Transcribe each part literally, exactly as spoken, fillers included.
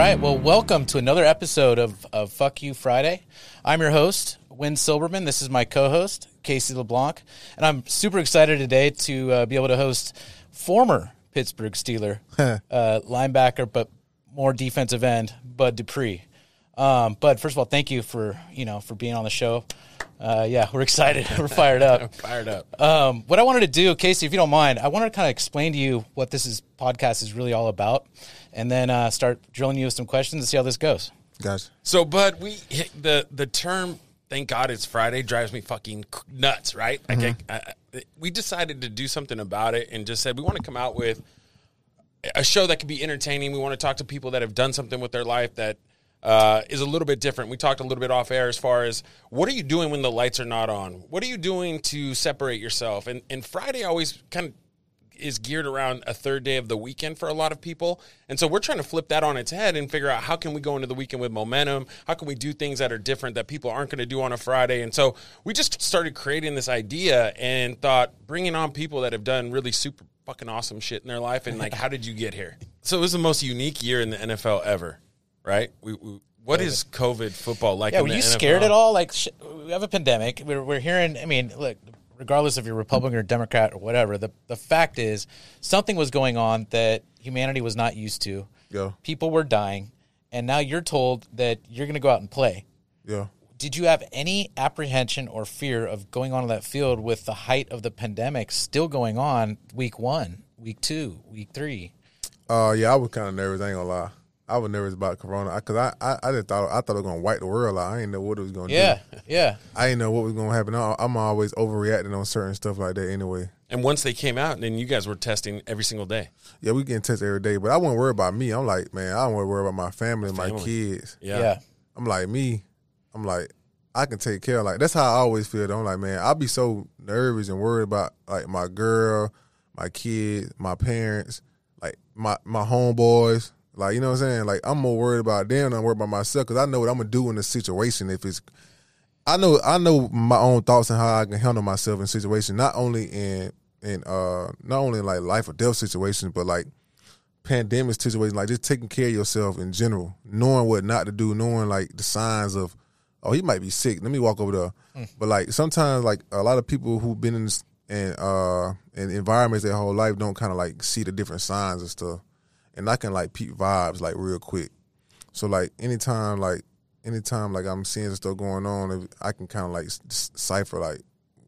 right, well, welcome to another episode of, of Fuck You Friday. I'm your host, Win Silberman. This is my co-host, Casey LeBlanc, and I'm super excited today to uh, be able to host former Pittsburgh Steeler uh, linebacker, but more defensive end, Bud Dupree. Um, Bud, first of all, thank you for you know for being on the show. Uh, yeah, we're excited. We're fired up. fired up. Um, what I wanted to do, Casey, if you don't mind, I wanted to kind of explain to you what this is podcast is really all about, and then uh, start drilling you with some questions and see how this goes. Gotcha. So, Bud, we the the term "Thank God It's Friday" drives me fucking nuts, right? Mm-hmm. Like, I, I, we decided to do something about it and just said we want to come out with a show that can be entertaining. We want to talk to people that have done something with their life that uh, is a little bit different. We talked a little bit off air as far as what are you doing when the lights are not on? What are you doing to separate yourself? And and Friday always kind of is geared around a third day of the weekend for a lot of people. And so we're trying to flip that on its head and figure out how can we go into the weekend with momentum? How can we do things that are different that people aren't going to do on a Friday? And so we just started creating this idea and thought bringing on people that have done really super fucking awesome shit in their life. And like, how did you get here? So it was the most unique year in the N F L ever, right? We, we What is COVID football like Yeah, in were the you N F L? scared at all? Like, sh- we have a pandemic. We're, we're hearing, I mean, look, regardless if you're Republican or Democrat or whatever, the, the fact is something was going on that humanity was not used to. Yeah. People were dying, and now you're told that you're going to go out and play. Yeah. Did you have any apprehension or fear of going onto that field with the height of the pandemic still going on week one, week two, week three? Uh, yeah, I was kind of nervous. I ain't gonna lie. I was nervous about Corona because I, I, I just thought I thought it was gonna wipe the world out. I didn't know what it was gonna Yeah, do. yeah. I didn't know what was gonna happen. I, I'm always overreacting on certain stuff like that anyway. And once they came out, then you guys were testing every single day. Yeah, we getting tested every day, but I wasn't worried about me. I'm like, man, I don't want to worry about my family and my Family. kids. Yeah. Yeah. I'm like me. I'm like I can take care of like that's how I always feel. Though. I'm like, man, I'll be so nervous and worried about like my girl, my kids, my parents, like my my homeboys. Like, you know what I'm saying? Like, I'm more worried about them than I'm worried about myself because I know what I'm going to do in the situation if it's – I know I know my own thoughts and how I can handle myself in situations, not only in, in uh, not only in, like, life or death situations, but, like, pandemic situations, like just taking care of yourself in general, knowing what not to do, knowing, like, the signs of, oh, he might be sick. Let me walk over there. Mm. But, like, sometimes, like, a lot of people who've been in, this, in, uh, in environments their whole life don't kind of, like, see the different signs and stuff. And I can, like, peep vibes, like, real quick. So, like, anytime, like, anytime, like, I'm seeing stuff going on, I can kind of, like, cipher, like,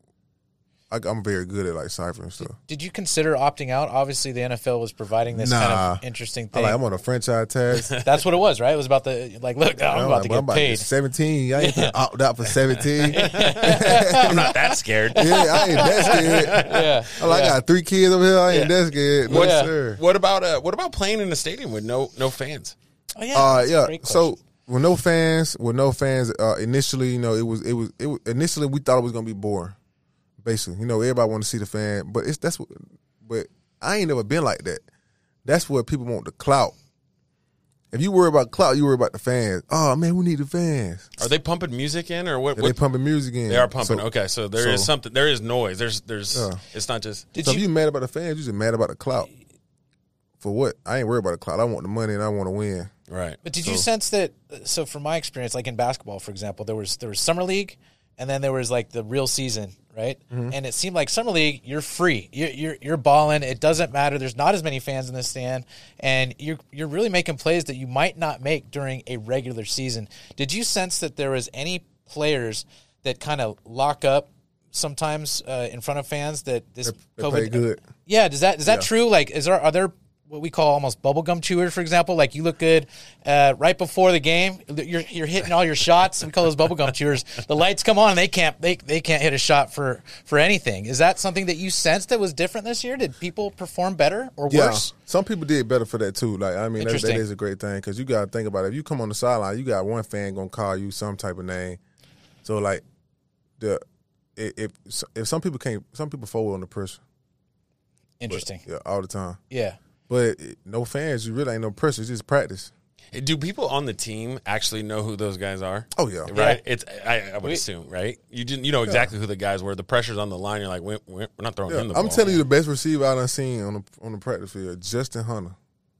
I, I'm very good at, like, ciphering stuff. Did you consider opting out? Obviously, the N F L was providing this nah. kind of interesting thing. I'm, like, I'm on a franchise tag. That's what it was, right? It was about the, like, look, I'm, I'm about like, to get I'm about paid. To get seventeen. I ain't gonna opt out for seventeen. I'm not that scared. Yeah, I ain't that scared. Yeah. I'm like, yeah. I got three kids over here. I ain't Yeah. that scared. No, Yeah. sir. What about uh, what about playing in a stadium with no no fans? Oh, yeah. Uh, that's a yeah. great So question. with no fans, with no fans, uh, initially, you know, it was, it was, it was. Initially, we thought it was gonna be boring. Basically, you know, everybody want to see the fan, but it's that's what. But I ain't never been like that. That's what people want, the clout. If you worry about clout, you worry about the fans. Oh man, we need the fans. Are they pumping music in or what? Yeah, what? they pumping music in. They are pumping. So, Okay, so there is so- something. There is noise. There's there's. Yeah. It's not just. Did so you, if you mad about the fans, you just mad about the clout. For what? I ain't worried about the clout. I want the money and I want to win. Right. but did so- you sense that, so from my experience, like in basketball, for example, there was there was Summer League, and then there was like the real season, right? Mm-hmm. And it seemed like Summer League, you're free. You're, you're you're balling. It doesn't matter. There's not as many fans in the stand, and you're you're really making plays that you might not make during a regular season. Did you sense that there was any players that kind of lock up sometimes uh, in front of fans that this They COVID? play good. Yeah, does that is that Yeah. true? Like, is there are there what we call almost bubblegum chewers, for example? Like, you look good uh, right before the game, you're you're hitting all your shots. We call those bubblegum chewers. The lights come on, and they can't they they can't hit a shot for for anything. Is that something that you sensed that was different this year? Did people perform better or Yeah, worse? some people did better for that too. Like, I mean, that, that Interesting. is a great thing because you got to think about it. If you come on the sideline, you got one fan gonna call you some type of name. So like, the if if some people can't, some people fold on the pressure. Interesting. But, yeah, all the time. Yeah. But no fans, you really ain't no pressure. It's just practice. Do people on the team actually know who those guys are? Oh yeah, Right. It's I, I would We- assume, right? You didn't. You know exactly who the guys were. The pressure's on the line. You're like, we're, we're not throwing Yeah, him the I'm ball. telling you, the best receiver I done seen on the on the practice field, Justin Hunter.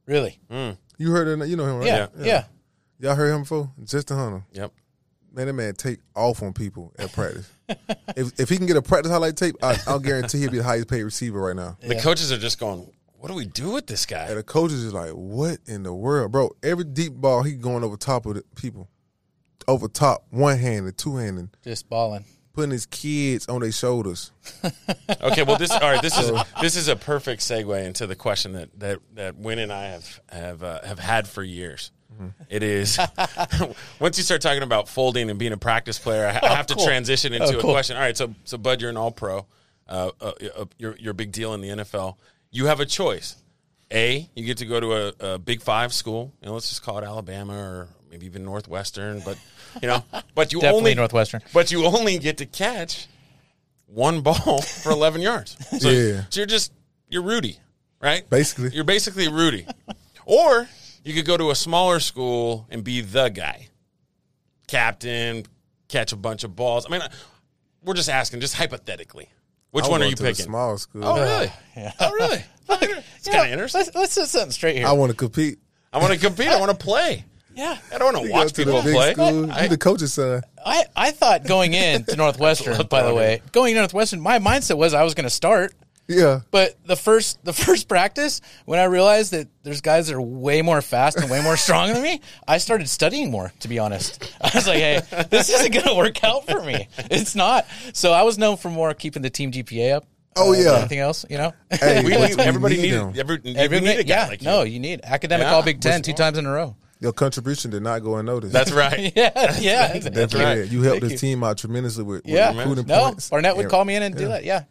Really? Mm. You heard it? You know him, right? Yeah, yeah. yeah. Y'all heard him before? Justin Hunter. Yep. Man, that man take off on people at practice. if if he can get a practice highlight tape, I, I'll guarantee he'll be the highest paid receiver right now. The Yeah. coaches are just going, what do we do with this guy? And the coaches is like, what in the world? Bro, every deep ball, he going over top of the people. Over top, one-handed, two-handed. Just balling. Putting his kids on their shoulders. Okay, well, this all right. This is this is a perfect segue into the question that that that Win and I have have uh, have had for years. Mm-hmm. It is once you start talking about folding and being a practice player, I, I have cool. to transition into oh, a cool. question. All right, so so Bud, you're an All-Pro. Uh, uh, uh, you're you're a big deal in the N F L. You have a choice. A, you get to go to a, a Big Five school. You know, let's just call it Alabama or maybe even Northwestern, but. You know, but you Definitely only Northwestern. But you only get to catch one ball for eleven yards. So, Yeah. so you're just you're Rudy, right? Basically. You're basically Rudy. Or you could go to a smaller school and be the guy, captain, catch a bunch of balls. I mean, we're just asking, just hypothetically, which I one are went you to the picking? small school. Oh, really? Yeah. Oh, really? It's Yeah, kind of interesting. Let's, let's set something straight here. I want to compete. I want to compete. I want to play. yeah. I don't want to You watch go to people the big play. school. I- You the coach's son. I, I thought going in to Northwestern, by the way, going to Northwestern, my mindset was I was going to start. Yeah. But the first the first practice, when I realized that there's guys that are way more fast and way more strong than me, I started studying more, to be honest. I was like, hey, this isn't going to work out for me. It's not. So I was known for more keeping the team G P A up. Oh, uh, than yeah. anything else, you know? Hey, we, but we, we everybody need needed them. every, we Every- need a guy yeah, like no, you. you need academic Yeah, all Big Ten which two one? times in a row. Your contribution did not go unnoticed. That's right. Yeah, yeah. That's Definitely right. did. You helped Thank this you. team out tremendously with, with Yeah, recruiting no, points. Barnett would And- call me in and do that. Yeah.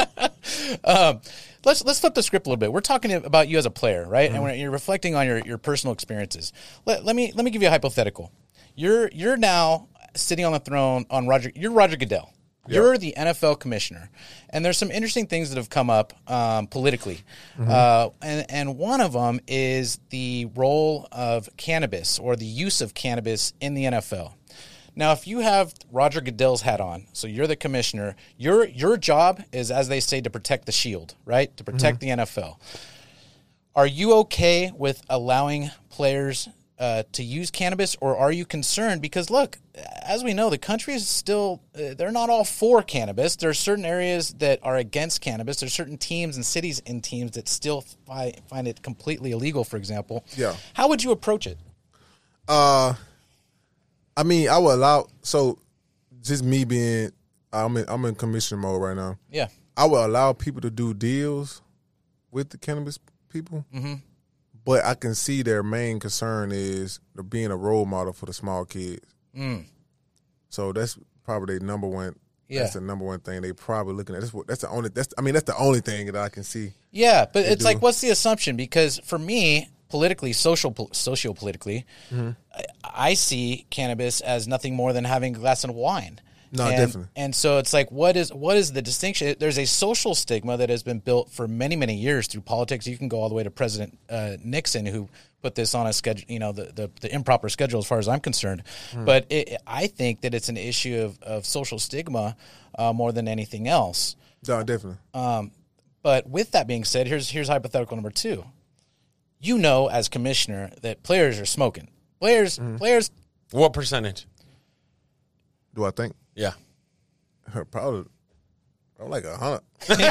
um, let's let's flip the script a little bit. We're talking about you as a player, right? And when you're reflecting on your, your personal experiences. Let, let me let me give you a hypothetical. You're you're now sitting on the throne on Roger. You're Roger Goodell. You're the N F L commissioner, and there's some interesting things that have come up um, politically, uh, and and one of them is the role of cannabis or the use of cannabis in the N F L. Now, if you have Roger Goodell's hat on, so you're the commissioner, your your job is, as they say, to protect the shield, right? To protect the N F L. Are you okay with allowing players uh, to use cannabis, or are you concerned? Because look, as we know, the country is still, uh, they're not all for cannabis. There are certain areas that are against cannabis. There's certain teams and cities and teams that still fi- find it completely illegal, for example. Yeah. How would you approach it? Uh, I mean, I would allow. So, just me being, I'm in, I'm in commissioner mode right now. Yeah. I would allow people to do deals with the cannabis people, mm-hmm. but I can see their main concern is the being a role model for the small kids. Mm. So that's probably their number one. Yeah. That's the number one thing they probably looking at. That's what. That's the only. That's. I mean, that's the only thing that I can see. Yeah, but it's do. like, what's the assumption? Because for me, politically, social, socio-politically, Mm-hmm. I, I see cannabis as nothing more than having a glass of wine. No, and, definitely. And so it's like, what is what is the distinction? There's a social stigma that has been built for many, many years through politics. You can go all the way to President uh, Nixon, who put this on a schedule, you know, the, the, the improper schedule as far as I'm concerned. Mm. But it, I think that it's an issue of, of social stigma uh, more than anything else. No, definitely. Um, but with that being said, here's here's hypothetical number two. You know, as commissioner, that players are smoking. Players, Mm-hmm. players. What percentage? Do I think? Yeah. Probably. I'm like a hundred.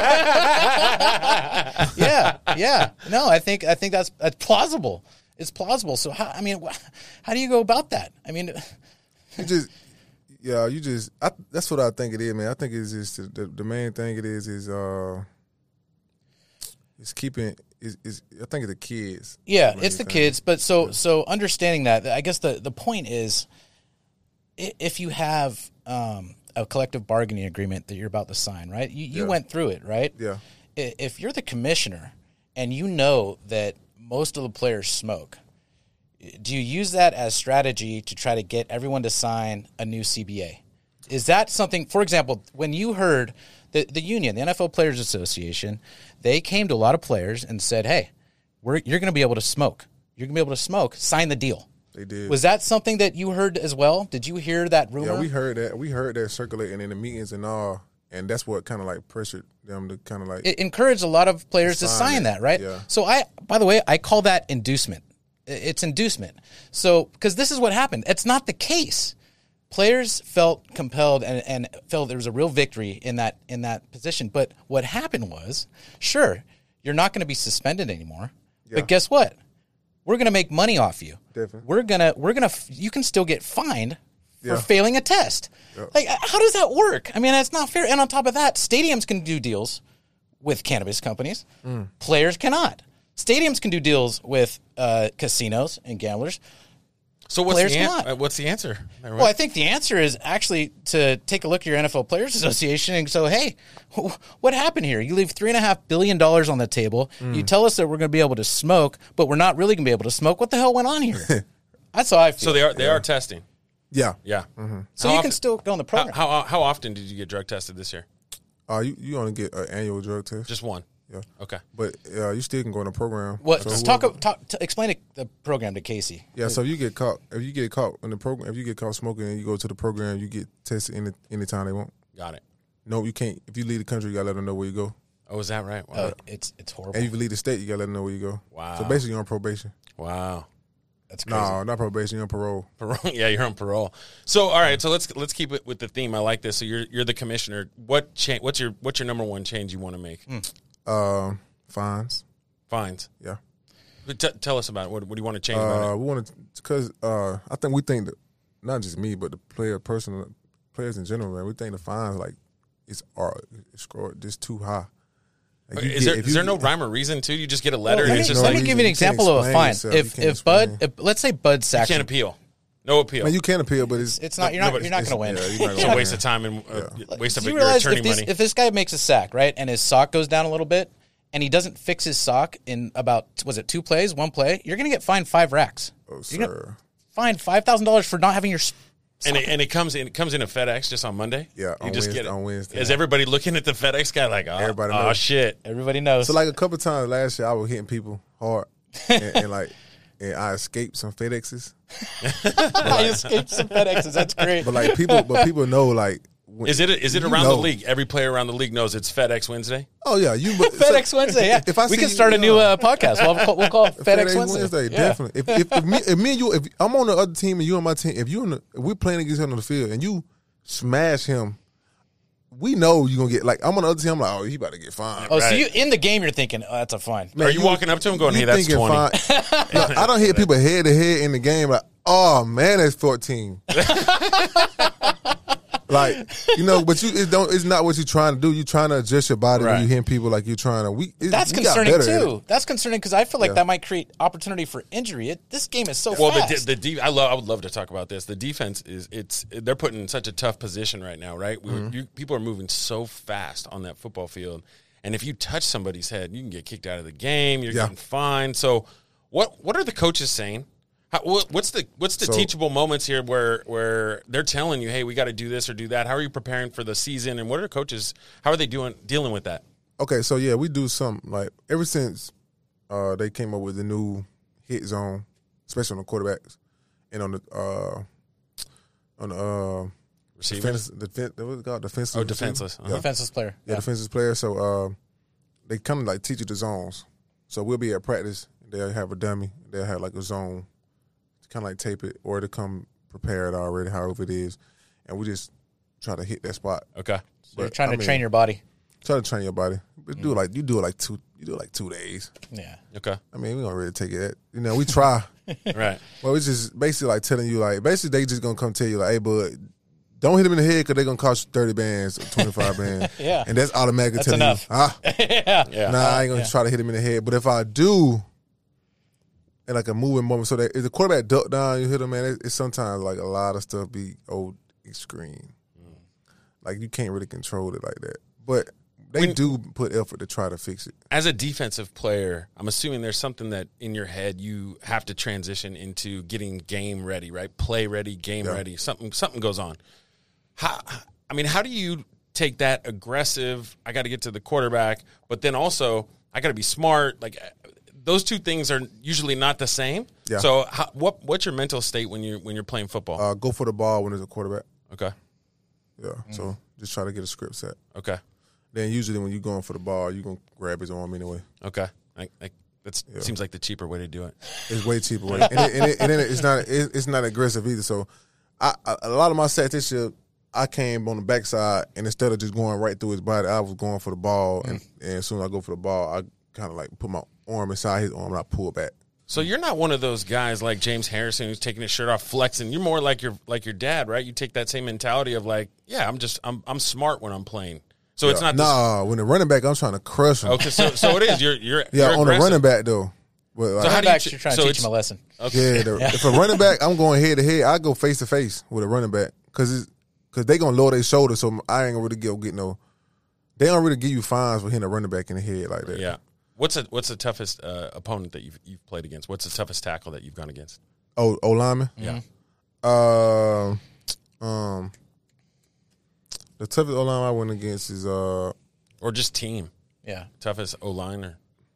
Yeah, yeah. No, I think I think that's, that's plausible. It's plausible. So how? I mean, wh- how do you go about that? I mean, You just, yeah, you just. I, that's what I think it is, man. I think it's just the, the main thing it is is uh, is keeping is is I think it's the kids. yeah, main it's the thing. kids. But so so understanding that, I guess the the point is, i- if you have um, a collective bargaining agreement that you're about to sign, right? You you Yeah. went through it, right? Yeah. I- If you're the commissioner and you know that most of the players smoke, do you use that as strategy to try to get everyone to sign a new C B A? Is that something, for example, when you heard the, the union, the N F L Players Association, they came to a lot of players and said, hey, we're, you're going to be able to smoke. You're going to be able to smoke. Sign the deal. They did. Was that something that you heard as well? Did you hear that rumor? Yeah, we heard that. We heard that circulating in the meetings and all. and that's what kind of like pressured them to kind of like. It encouraged a lot of players to sign sign it. that, right? Yeah. So I, by the way, I call that inducement. It's inducement. So because this is what happened. It's not the case. Players felt compelled and, and felt there was a real victory in that in that position. But what happened was, sure, you're not going to be suspended anymore. Yeah. But guess what? We're going to make money off you. Definitely. We're gonna we're gonna you can still get fined for Yeah. failing a test. Yeah. Like, how does that work? I mean, that's not fair. And on top of that, stadiums can do deals with cannabis companies. Mm. Players cannot. Stadiums can do deals with uh, casinos and gamblers. So what's Players the, an- cannot. uh, what's the answer? Well, I think the answer is actually to take a look at your N F L Players Association and so, hey, wh- what happened here? You leave three and a half billion dollars on the table. Mm. You tell us that we're going to be able to smoke, but we're not really going to be able to smoke. What the hell went on here? That's how I feel. so they are they are testing. Yeah. Yeah. So How you often- can still go on the How, program. how how often did you get drug tested this year? Uh, you you only get an annual drug test. Just one. Yeah. Okay. But uh, you still can go in the program. What? So just whoever- talk, talk. T- explain it, the program to Casey. Yeah, so if you get caught, if you get caught in the program, if you get caught smoking and you go to the program, you get tested any anytime they want. Got it. No, you can't. If you leave the country, you gotta let them know where you go. Oh, is that right? Wow. Oh, it's it's horrible. And if you leave the state, you gotta let them know where you go. Wow. So basically, you're on probation. Wow. That's crazy. No, not probation. You're on parole. Parole. Yeah, you're on parole. So, all right. So let's let's keep it with the theme. I like this. So you're you're the commissioner. What cha- What's your what's your number one change you want to make? Um, fines. Fines. Yeah. But t- tell us about it. What, what do you want to change about Uh, it? we want to because uh, I think we think that not just me, but the player, personal players in general, man. We think the fines like it's are it's scored just too high. Like, you Is get- there if is you there no get- rime or reason to? You just get a letter Well, and let it's me, just let like me you give you an you can't example of a explain fine. yourself. You If can't if Bud, explain. if, let's say Bud Saxon, can't appeal. No appeal. Man, you can appeal, but it's it's not. You're not. No, but You're not it's- going to win. yeah, you're not It's gonna a waste win. of time and uh, waste of Do you your realize attorney if, these, money. if this guy makes a sack, right, and his sock goes down a little bit, and he doesn't fix his sock in about was it two plays, one play, you're going to get fined five racks. Oh, You're gonna sir. fined five thousand dollars for not having your. s- And it, and it comes in it comes in a FedEx just on Monday. Yeah, you on just Wednesday- get it on Wednesday. Is everybody looking at the FedEx guy like, oh, Everybody oh knows. shit? Everybody knows. So like a couple times last year, I was hitting people hard, and, and like, and I escaped some FedExes. I escaped some FedExes. That's great. But like people, but people know like. When, Is it is it you around know. the league? Every player around the league knows it's FedEx Wednesday. Oh yeah, you. but- FedEx so- Wednesday. Yeah, If I we see can you- start a yeah. new uh, podcast. We'll, call- we'll call it FedEx, Wednesday. Yeah. definitely. If, if, if, me, if me and you, if I'm on the other team and you on my team, if you on the, if we're playing against him on the field and you smash him, we know you're gonna get like I'm on the other team. I'm like, oh, he about to get fined. Oh, so Right. you in the game? You're thinking, oh, that's a fine. Man, Are you walking up to him going, you "Hey, that's thinking twenty"? fine. Look, I don't hit people head to head in the game. Like, oh man, that's fourteen. Like, you know, but you it don't. It's not what you're trying to do. You're trying to adjust your body Right. when you hitting people like you're trying to. We it, That's we got concerning better at too. it. That's concerning because I feel like Yeah. that might create opportunity for injury. It, this game is so Well, the fast. de- the de- I love I would love to talk about this. The defense is it's they're put in such a tough position right now, right? We, Mm-hmm. you, people are moving so fast on that football field, and if you touch somebody's head, you can get kicked out of the game. You're Yeah. getting fined. So, what what are the coaches saying? How, what, what's the what's the So- teachable moments here where where they're telling you, hey, we got to do this or do that? How are you preparing for the season? And what are coaches? How are they doing dealing with that? Okay, so yeah, we do something like ever since uh, they came up with the new hit zone, especially on the quarterbacks and on the uh, on the uh, Receivers? defense, defense, what's it called? Defensive Oh, receiver? defenseless. Uh-huh. Defenseless player. Yeah, defensive player. So uh, they come to like teach you the zones. So we'll be at practice. They'll have a dummy. They'll have like a zone to kind of like tape it, or to come prepared already, however it is, and we just try to hit that spot. Okay. So you're But, trying I to mean, train your body. Try to train your body. But do it like you do it like two. You do it like two days. Yeah. Okay. I mean, we don't really take it. You know, we try. Right. Well, it's just basically like telling you, like, basically they just gonna come tell you, like, hey, bud, don't hit him in the head because they're gonna cost you thirty bands or twenty-five bands. Yeah. And that's automatically That's telling enough. you, ah, yeah. Yeah. nah, I ain't gonna Yeah. try to hit him in the head. But if I do, and like a moving moment, so that if the quarterback duck down, you hit him, man, it, it's sometimes like a lot of stuff be old extreme. Like you can't really control it like that. But they When- do put effort to try to fix it. As a defensive player, I'm assuming there's something that in your head you have to transition into getting game ready, right? Play ready, game Yeah. ready. Something something goes on. How I mean, how do you take that aggressive, I got to get to the quarterback, but then also I got to be smart, like those two things are usually not the same. Yeah. So how, what what's your mental state when you when you're playing football? Uh, go for the ball when there's a quarterback. okay. Yeah. Mm. So just try to get a script set. Okay. Then usually when you're going for the ball, you're gonna grab his arm anyway. Okay. I, I, that yeah. seems like the cheaper way to do it. It's way cheaper way, and, it, and, it, and then it's not it, it's not aggressive either. So, I, I, a lot of my sets this year, I came on the backside, and instead of just going right through his body, I was going for the ball, mm. and, and as soon as I go for the ball, I kind of like put my arm inside his arm and I pull back. So you're not one of those guys like James Harrison who's taking his shirt off, flexing. You're more like your like your dad, right? You take that same mentality of like, yeah, I'm just I'm I'm smart when I'm playing. So yeah. it's not nah. This... When the running back, I'm trying to crush him. Okay, so so it is. You're you're yeah you're on the running back though. But like, so how do you ch- you're trying so to teach him a lesson? Okay. Yeah, the, yeah, if a running back, I'm going head to head. I go face to face with a running back because because they gonna lower their shoulder, so I ain't gonna really get get no. They don't really give you fines for hitting a running back in the head like that. Yeah. What's a, what's the toughest uh, opponent that you've you've played against? What's the toughest tackle that you've gone against? Oh, O lineman. Yeah. Uh, um, the toughest O lineman I went against is uh, or just team. Yeah. Toughest O liner.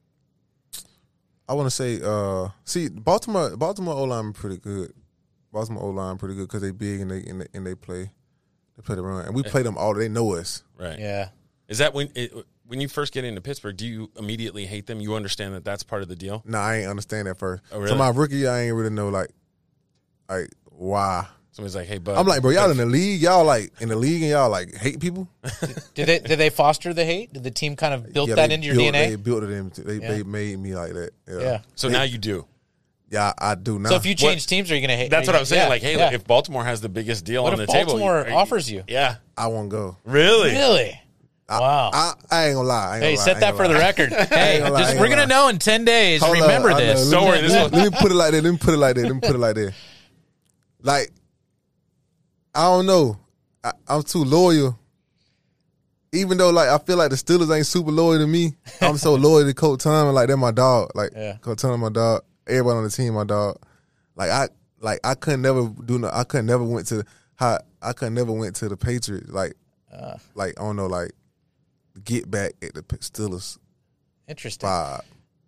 I want to say uh, see Baltimore Baltimore O lineman pretty good. Baltimore O line pretty good because they big and they and they, and they play they play the run and we play them all. They know us. Right. Yeah. Is that when it, when you first get into Pittsburgh? Do you immediately hate them? You understand that that's part of the deal? No, nah, I ain't understand that first. Oh, really? So my rookie year, I ain't really know like like why. Somebody's like, "Hey, bud." I'm like, bro, y'all in the league, y'all like in the league, and y'all like hate people. Did they did they foster the hate? Did the team kind of build yeah, that into your built, D N A? They built it into. They, Yeah. they made me like that. Yeah. Yeah. So they, now you do. Yeah, I do now. So if you change What- teams, are you going to hate? That's are what you I'm saying. gonna- Like, hey, yeah, if Baltimore has the biggest deal What on if the table, Baltimore are you- offers you? Yeah. I won't go. Really? Really? I, Wow. I, I ain't gonna lie. I ain't Hey, gonna lie, set I that ain't for gonna the lie. record. Hey, gonna lie, just I ain't we're gonna gonna know in ten days. Hold Remember up, I this. know. Don't worry, Let me, this let, one- me, let me put it like that. Let me put it like that. Let me put it like that. Like, I don't know. I, I'm too loyal. Even though, like, I feel like the Steelers ain't super loyal to me, I'm so loyal to Coach Tom. Like, they're my dog. Like, Yeah. Coach Tom, my dog. Everybody on the team, my dog. Like, I, like, I couldn't never do no. I couldn't never went to how. I couldn't never went to the Patriots. Like, Uh, like I don't know. Like, get back at the Steelers Interesting. vibe.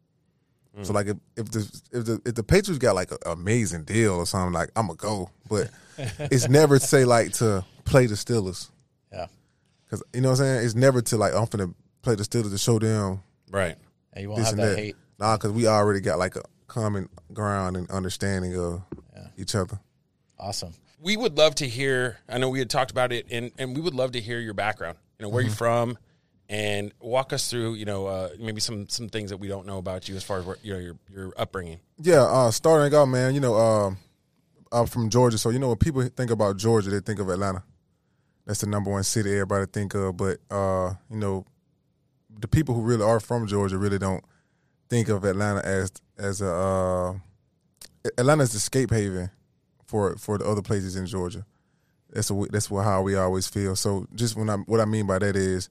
So like if, if the if the if the Patriots got like an amazing deal or something, like I'm gonna go, but it's never to say like to play the Steelers, Yeah. because you know what I'm saying. It's never to like I'm finna play the Steelers to show them Right. And you won't this have and that that. hate. Nah, because we already got like a common ground and understanding of Yeah. each other. Awesome. We would love to hear, I know we had talked about it, and, and we would love to hear your background, you know, where Mm-hmm. you're from, and walk us through, you know, uh, maybe some some things that we don't know about you as far as, where, you know, your your upbringing. Yeah, uh, starting out, man. You know, um, I'm from Georgia, so you know when people think about Georgia, they think of Atlanta. That's the number one city everybody think of. But uh, you know, the people who really are from Georgia really don't think of Atlanta as as a uh, Atlanta's the escape haven for for the other places in Georgia. That's a, that's what how we always feel. So just when I what I mean by that is,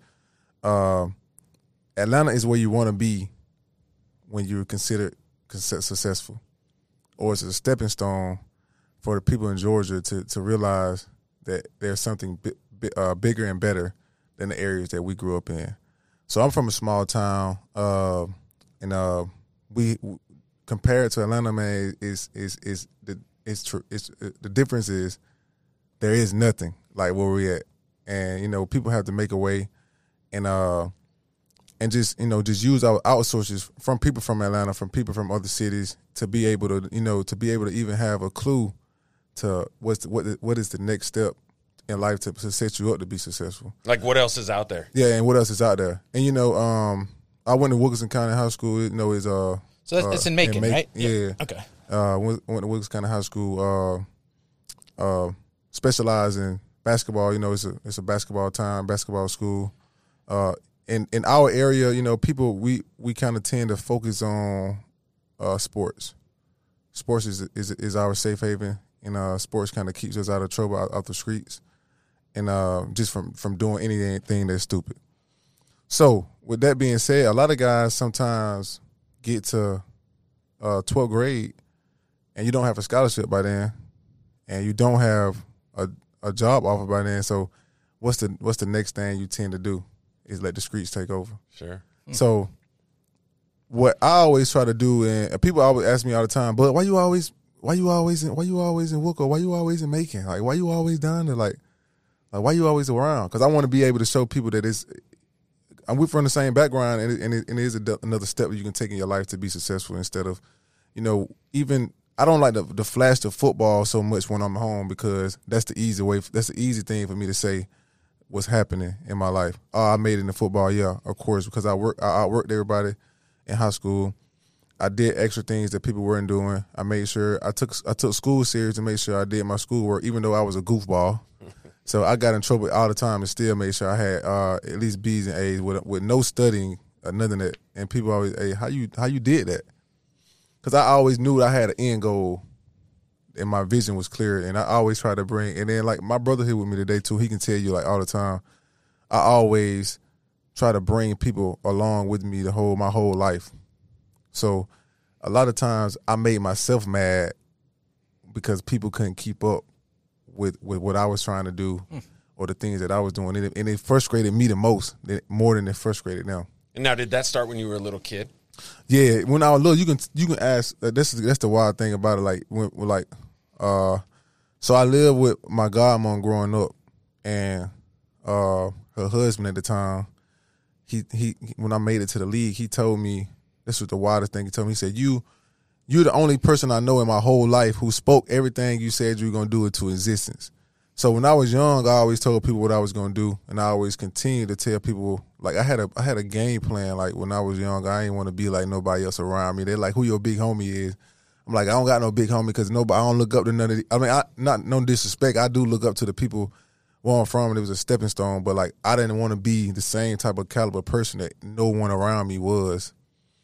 uh, Atlanta is where you want to be when you're considered successful, or it's a stepping stone for the people in Georgia to to realize that there's something bi- bi- uh, bigger and better than the areas that we grew up in. So I'm from a small town, uh, and uh, we compared to Atlanta, man, is is is the it's true. It's the difference is there is nothing like where we at, and you know people have to make a way, and uh. And just you know, just use our outsources from people from Atlanta, from people from other cities, to be able to you know to be able to even have a clue to what's the, what what is the next step in life to, to set you up to be successful. Like, what else is out there? Yeah, and what else is out there? And you know, um, I went to Wilkinson County High School. You know, is uh, So that's, uh, that's in Macon, Macon, right? Yeah. Okay. Uh, went, went to Wilkinson County High School. Uh, uh, specialized in basketball. You know, it's a it's a basketball time, basketball school. Uh, In in our area, you know, people we, we kind of tend to focus on uh, sports. Sports is is is our safe haven, and uh, sports kind of keeps us out of trouble, out, out the streets, and uh, just from, from doing anything that's stupid. So, with that being said, a lot of guys sometimes get to uh, twelfth grade, and you don't have a scholarship by then, and you don't have a a job offer by then. So, what's the what's the next thing you tend to do? Is let the streets take over. Sure. So what I always try to do, and people always ask me all the time, but why you always, why you always, in, why you always in Wooco? Why you always in Macon? Like, why you always down there? Like, Like, why you always around? Because I want to be able to show people that it's, I'm we're from the same background, and it, and it, and it is a, another step you can take in your life to be successful instead of, you know, even, I don't like the, the flash of football so much when I'm home because that's the easy way, that's the easy thing for me to say what's happening in my life. Oh, I made it in the football, yeah, of course, because I work, I outworked everybody in high school. I did extra things that people weren't doing. I made sure I took I took school serious and made sure I did my schoolwork, even though I was a goofball. So I got in trouble all the time and still made sure I had uh, at least B's and A's with with no studying or nothing that. And people always, hey, how you how you did that? Because I always knew I had an end goal, and my vision was clear. And I always try to bring. And then like my brother here with me today too. He can tell you like all the time. I always try to bring people along with me the whole my whole life. So a lot of times I made myself mad because people couldn't keep up with, with what I was trying to do mm. or the things that I was doing. And it, and it frustrated me the most, more than it frustrated them. And now, did that start when you were a little kid? Yeah, when I was little, you can you can ask. Uh, this is that's the wild thing about it. Like when like, uh, so I lived with my godmom growing up, and uh, her husband at the time, he he when I made it to the league, he told me. This was the wildest thing he told me. He said, you, you're the only person I know in my whole life who spoke everything you said you were going to do into existence. So when I was young, I always told people what I was going to do, and I always continued to tell people, like I had a I had a game plan. Like when I was young, I didn't want to be like nobody else around me. They're like, who your big homie is? I'm like, I don't got no big homie because nobody, I don't look up to none of the, I mean, I, not no disrespect. I do look up to the people where I'm from, and it was a stepping stone, but like I didn't want to be the same type of caliber person that no one around me was.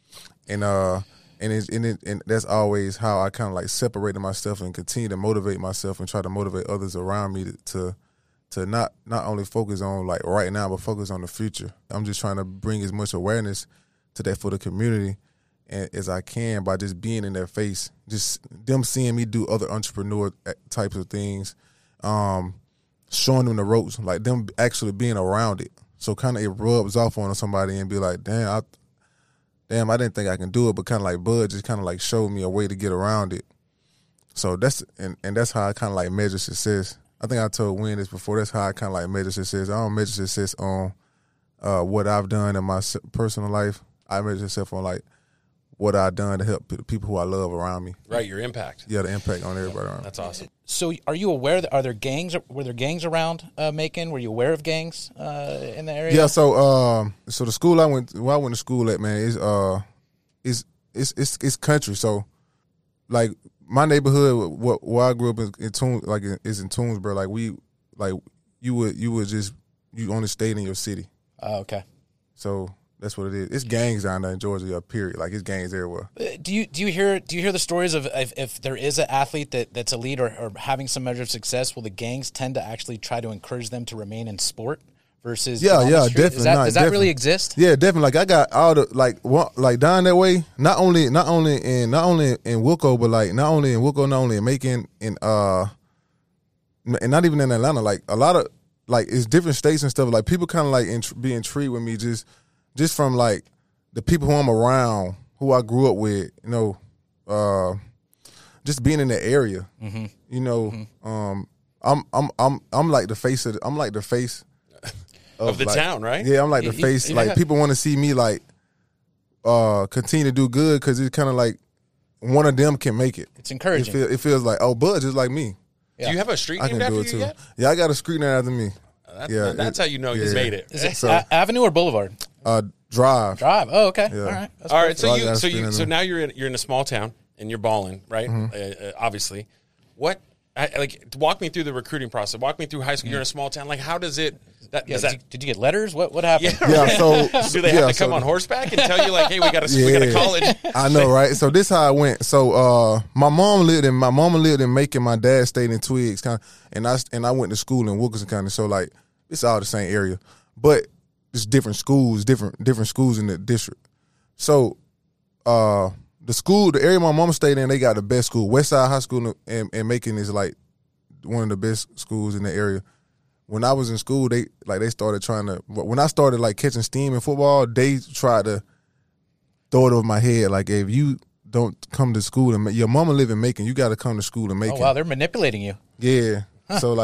And uh, and it's, and, it, and that's always how I kind of like separated myself and continue to motivate myself and try to motivate others around me to, to to not not only focus on like right now, but focus on the future. I'm just trying to bring as much awareness to that for the community and, as I can by just being in their face, just them seeing me do other entrepreneur types of things, um, showing them the ropes, like them actually being around it. So kind of it rubs off on somebody and be like, damn, I. Damn, I didn't think I can do it, but kind of like Bud just kind of like showed me a way to get around it. So that's and, and that's how I kind of like measure success. I think I told Wynn this before. That's how I kind of like measure success. I don't measure success on uh, what I've done in my personal life. I measure success on like what I've done to help the people who I love around me. Right, your impact. Yeah, the impact on everybody around. That's awesome. So, are you aware that are there gangs? Were there gangs around uh, Macon? Were you aware of gangs uh, in the area? Yeah. So, um, so the school I went, where I went to school at, man, is uh, is it's it's it's country. So, like my neighborhood, what where I grew up in, in Toons, like is in Toonsboro. Like we, like you would you would just you only stayed in your city. Oh, okay. So. That's what it is. It's gangs down there in Georgia, period. Like, it's gangs everywhere. Do you do you hear do you hear the stories of if, if there is an athlete that, that's elite or, or having some measure of success, will the gangs tend to actually try to encourage them to remain in sport versus yeah, yeah, definitely. Is that, not, does that definitely. really exist? Yeah, definitely. Like I got all the like one, like down that way. Not only not only in not only in Wilco, but like not only in Wilco, not only in Macon, in uh, and not even in Atlanta. Like a lot of like it's different states and stuff. Like people kind of like int- be intrigued with me just just from like. The people who I'm around, who I grew up with, you know, uh, just being in the area, mm-hmm. you know, mm-hmm. um, I'm I'm I'm I'm like the face of the, I'm like the face of, of the like, town, right? Yeah, I'm like the face. Yeah. Like people want to see me like uh, continue to do good because it's kind of like one of them can make it. It's encouraging. It, feel, it feels like oh, Bud just like me. Yeah. Do you have a street I named can after do it you too. yet? Yeah, I got a street named after me. That's, yeah, that's it, how you know yeah. you made it. Is it so, a- Avenue or Boulevard? Uh, Drive. Drive. Oh, okay. Yeah. All right. That's All right. perfect. So So I you, got a so street you, in so there. now you're in, you're in a small town and you're balling, right? Mm-hmm. Uh, uh, obviously, what? I, like, walk me through the recruiting process. Walk me through high school. Mm-hmm. You're in a small town. Like, how does it? That, Yeah, does did, that you, did you get letters? What what happened? Yeah, Yeah, right. so do they have yeah, to come so- on horseback and tell you like, hey, we got a we got a Yeah. college? I know, right? So this how I went. So uh, my mom lived in my mama lived in Macon. My dad stayed in Twigs, kind of, and I and I went to school in Wilkinson County. So like it's all the same area, but it's different schools, different different schools in the district. So uh, the school, the area my mama stayed in, they got the best school. Westside High School in, in Macon is like one of the best schools in the area. When I was in school, they like they started trying to. When I started like catching steam in football, they tried to throw it over my head. Like, hey, if you don't come to school and your mama live in Macon, you got to come to school and Macon. Oh wow, they're manipulating you. Yeah. So like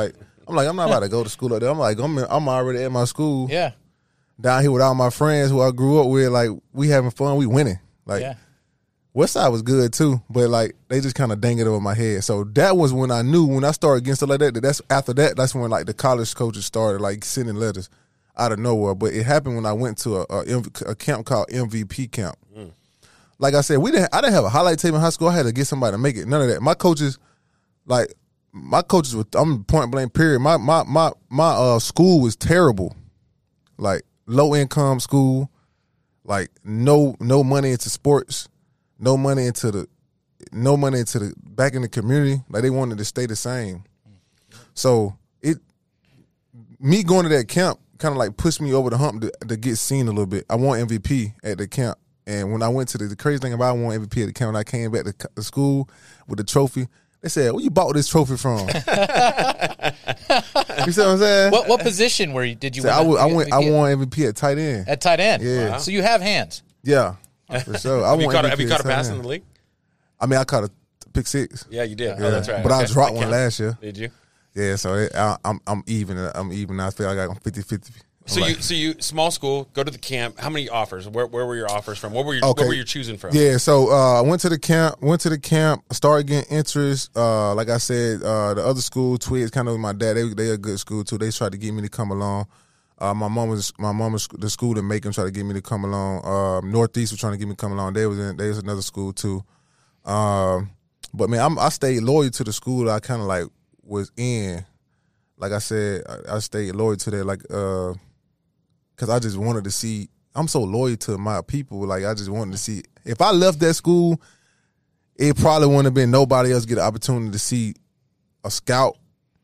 I'm like, I'm not about to go to school up there. I'm like, I'm I'm already at my school. Yeah. Down here with all my friends who I grew up with. Like, we having fun. We winning. Like, Yeah. Westside was good too, but like they just kind of dang it over my head. So that was when I knew when I started getting stuff like that. that That's after that. That's when like the college coaches started like sending letters out of nowhere. But it happened when I went to a, a, a camp called M V P camp. Mm. Like I said, we didn't. I didn't have a highlight tape in high school. I had to get somebody to make it. None of that. My coaches, like my coaches, were. I'm point blank. Period. My my my my uh, school was terrible. Like low income school. Like no no money into sports. No money into the, no money into the back in the community. Like they wanted to stay the same. So it, me going to that camp kind of like pushed me over the hump to, to get seen a little bit. I won M V P at the camp, and when I went to the, the crazy thing about I won M V P at the camp, when I came back to the school with the trophy, they said, "Where you bought this trophy from?" You see what I'm saying? What what position were you? Did you? So win I, w- I M V went. P I won M V P at tight end. at tight end. Yeah. Wow. So you have hands. Yeah, for sure. I Have you won caught, a, M V P have you at caught a tight pass end. in the league? I mean, I caught a pick six. Yeah, you did. Yeah. Oh, that's right. But I Okay. dropped That one counts. last year. Did you? Yeah, so it, I, I'm I'm even. I'm even. I feel like I'm fifty-fifty. So like, you, so you, small school, go to the camp. How many offers? Where, where were your offers from? What were you, Okay. what were you choosing from? Yeah, so uh, I went to the camp. Went to the camp. Started getting interest. Uh, like I said, uh, the other school, Twigs, kind of with my dad. They they a good school too. They tried to get me to come along. Uh, my mom was my mom was the school in Macon tried to get me to come along. Um, Northeast was trying to get me to come along. They was in. They was another school too. Um, but man, I'm, I stayed loyal to the school I kind of like was in. Like I said, I, I stayed loyal to that. Like. Uh, Cause I just wanted to see. I'm so loyal to my people. Like I just wanted to see. If I left that school, it probably wouldn't have been nobody else get an opportunity to see a scout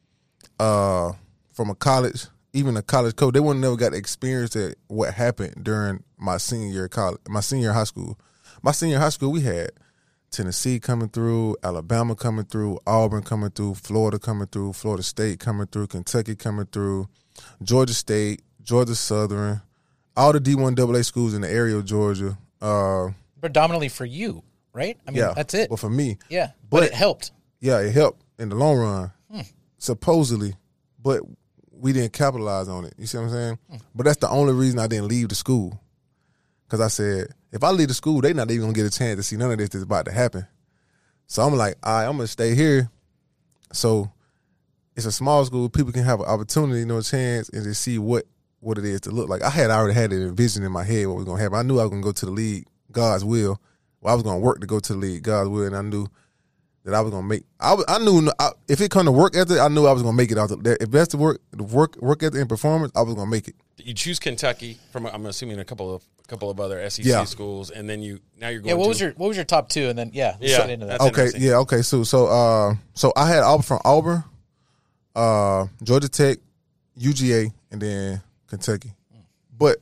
uh, from a college, even a college coach. They wouldn't never got to experience that what happened during my senior year of college, my senior year of high school. My senior year of high school, we had Tennessee coming through, Alabama coming through, Auburn coming through, Florida coming through, Florida State coming through, Kentucky coming through, Georgia State. Georgia Southern, all the D one double A schools in the area of Georgia. Uh, Predominantly for you, right? I mean, yeah, that's it. But for me, Yeah, but, but it helped. yeah, it helped in the long run, Hmm. supposedly. But we didn't capitalize on it. You see what I'm saying? Hmm. But that's the only reason I didn't leave the school. Because I said, if I leave the school, they not even gonna get a chance to see none of this that's about to happen. So I'm like, all right, I'm gonna stay here. So it's a small school. People can have an opportunity, you know, a chance, and to see what. what it is to look like. I had already had it envisioned in my head what was going to happen. I knew I was going to go to the league, God's will. Well, I was going to work to go to the league, God's will, and I knew that I was going to make. I, was, I knew I, if it come to work ethic, I knew I was going to make it. I was, if that's the work, the work, work ethic and performance, I was going to make it. You choose Kentucky from, I'm assuming, a couple of a couple of other S E C Yeah. schools, and then you now you're going. Yeah, what to, was your what was your top two, and then yeah, let's Yeah, get into that. that's Okay, interesting. yeah, okay. So, so, uh, so I had Auburn from Auburn, uh, Georgia Tech, U G A, and then Kentucky. But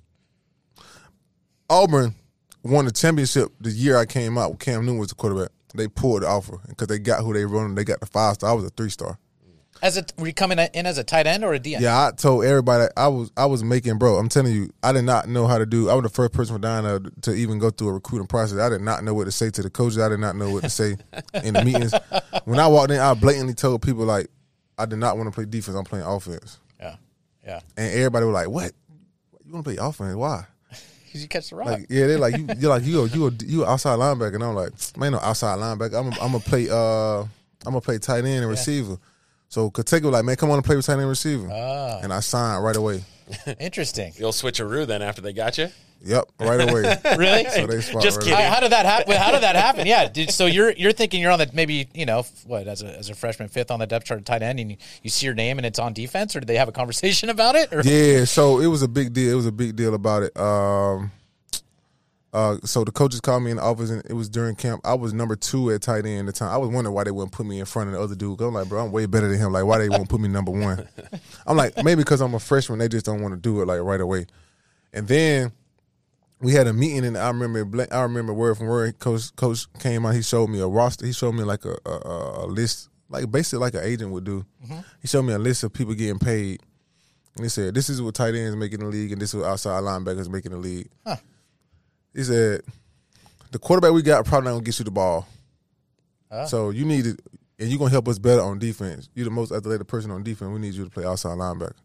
Auburn won the championship the year I came out. Cam Newton was the quarterback. They pulled the offer because they got who they running. They got the five star. I was a three star. As a were you coming in as a tight end or a D N? Yeah, I told everybody I was I was making, bro. I'm telling you, I did not know how to do. I was the first person from down there to even go through a recruiting process. I did not know what to say to the coaches. I did not know what to say in the meetings. When I walked in, I blatantly told people like, I did not want to play defense. I'm playing offense. yeah, yeah. And everybody was like, "What? You want to play offense? Why?" Because you catch the rock. Like, yeah, they're like, "You, you're like you, you, you, outside linebacker." And I'm like, "Man, no outside linebacker. I'm, I'm gonna play. Uh, I'm gonna play tight end and receiver." So Kentucky was like, "Man, come on and play with tight end and receiver." Ah. And I signed right away. Interesting. You'll switcheroo then after they got you. Yep, right away. Really? So they swapped Just right kidding. away. How, how did that happen? How did that happen? Yeah. Did, so you're you're thinking you're on the maybe you know what as a as a freshman fifth on the depth chart at tight end and you, you see your name and it's on defense or did they have a conversation about it? Or? Yeah, so it was a big deal. It was a big deal about it. Um, uh, so the coaches called me in the office, and it was during camp. I was number two at tight end at the time. I was wondering why they wouldn't put me in front of the other dude. I'm like, bro, I'm way better than him. Like, why they won't put me number one? I'm like, maybe because I'm a freshman, they just don't want to do it like right away. And then we had a meeting, and I remember, I remember word from word. Coach, coach came out. He showed me a roster. He showed me like a a, a list, like basically like an agent would do. Mm-hmm. He showed me a list of people getting paid. And he said, this is what tight ends make in the league, and this is what outside linebackers make in the league. Huh. He said, the quarterback we got probably not going to get you the ball. Huh. So you need to, and you're gonna help us better on defense. You're the most athletic person on defense. We need you to play outside linebacker.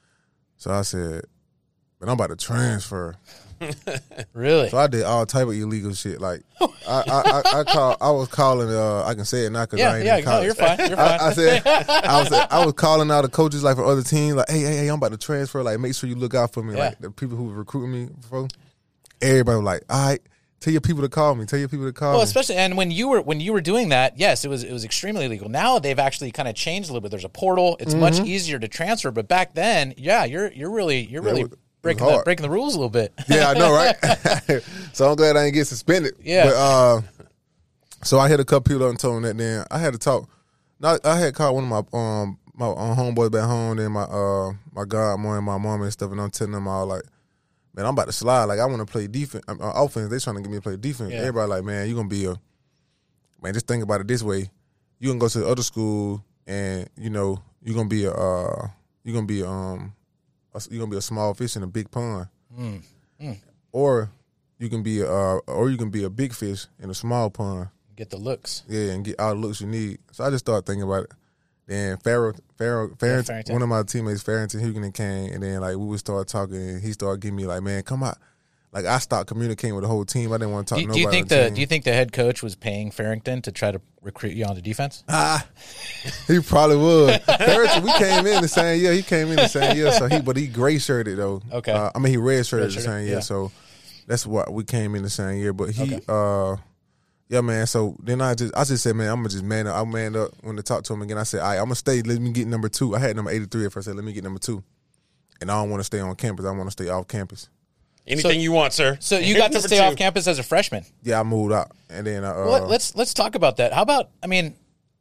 So I said, but I'm about to transfer. Really? So I did all type of illegal shit. Like I, I, I, I call, I was calling. Uh, I can say it now because Yeah, I ain't yeah, in no, college. you're fine. You're fine. I, I said, I was, I was calling out the coaches like for other teams. Like, hey, hey, hey, I'm about to transfer. Like, make sure you look out for me. Yeah. Like the people who were recruiting me before. Everybody was like, all right, tell your people to call me. Tell your people to call Well, me. especially and when you were when you were doing that, yes, it was it was extremely illegal. Now they've actually kind of changed a little bit. There's a portal. It's much easier to transfer. But back then, yeah, you're you're really you're really it was- it was breaking the, hard. breaking the rules a little bit. Yeah, I know, right? So I'm glad I didn't get suspended. Yeah. But uh, so I hit a couple people up and told them that. Then I had to talk. Not, I had called one of my um my um, homeboys back home. Then my uh my godmother and my mom and stuff, and I'm telling them all like, man, I'm about to slide. Like I want to play defense, uh, offense. They trying to get me to play defense. Yeah. Everybody like, man, you gonna be a man. Just think about it this way: you can go to the other school, and you know you are gonna be a uh, you gonna be um a, you gonna be a small fish in a big pond. Mm. Mm. Or you can be a, uh, or you can be a big fish in a small pond. Get the looks. Yeah, and get all the looks you need. So I just started thinking about it. Then Farrell, Farrell, Farrington, Farrington. one of my teammates, Farrington Hugan, came, and then like we would start talking, and he started giving me like, man, come out. Like I stopped communicating with the whole team. I didn't want to talk Do, to do nobody. you think on the the team. Do you think the head coach was paying Farrington to try to recruit you onto defense? Ah, he probably would. Farrington, we came in the same year. He came in the same year, so he but he gray shirted though. Okay. uh, I mean he red shirted the Red-shirted, same year, yeah. so that's what we came in the same year. But he, Okay. uh, yeah, man. So then I just I just said, man, I'm gonna just man up. I manned up when to talk to him again. I said, all right, I'm gonna stay. Let me get number two. I had number eighty-three at first. I said, let me get number two, and I don't want to stay on campus. I want to stay off campus. Anything So- you want, sir. So you Here's got to number stay two. off campus as a freshman. Yeah, I moved out, and then uh, Well, let's let's talk about that. How about I mean,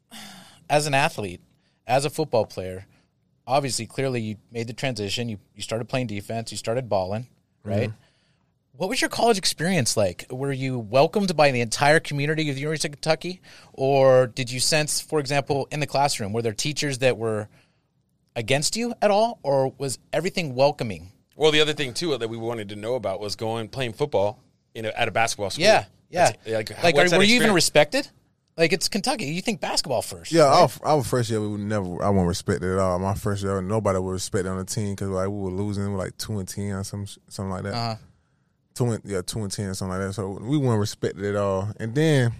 as an athlete, as a football player, obviously, clearly you made the transition. You you started playing defense. You started balling, right? Mm-hmm. What was your college experience like? Were you welcomed by the entire community of the University of Kentucky, or did you sense, for example, in the classroom, were there teachers that were against you at all, or was everything welcoming? Well, the other thing too that we wanted to know about was going playing football, you know, at a basketball school. Yeah, yeah. That's- like, like, what's are, that were you even experience? respected? Like, it's Kentucky. You think basketball first. Yeah, right? our, our first year we would never. I won't respect it at all. My first year, nobody would respect it on the team because like we were losing, we were like two and ten or some something like that. Uh-huh. Two and yeah, two and ten or something like that. So we weren't respected at all. And then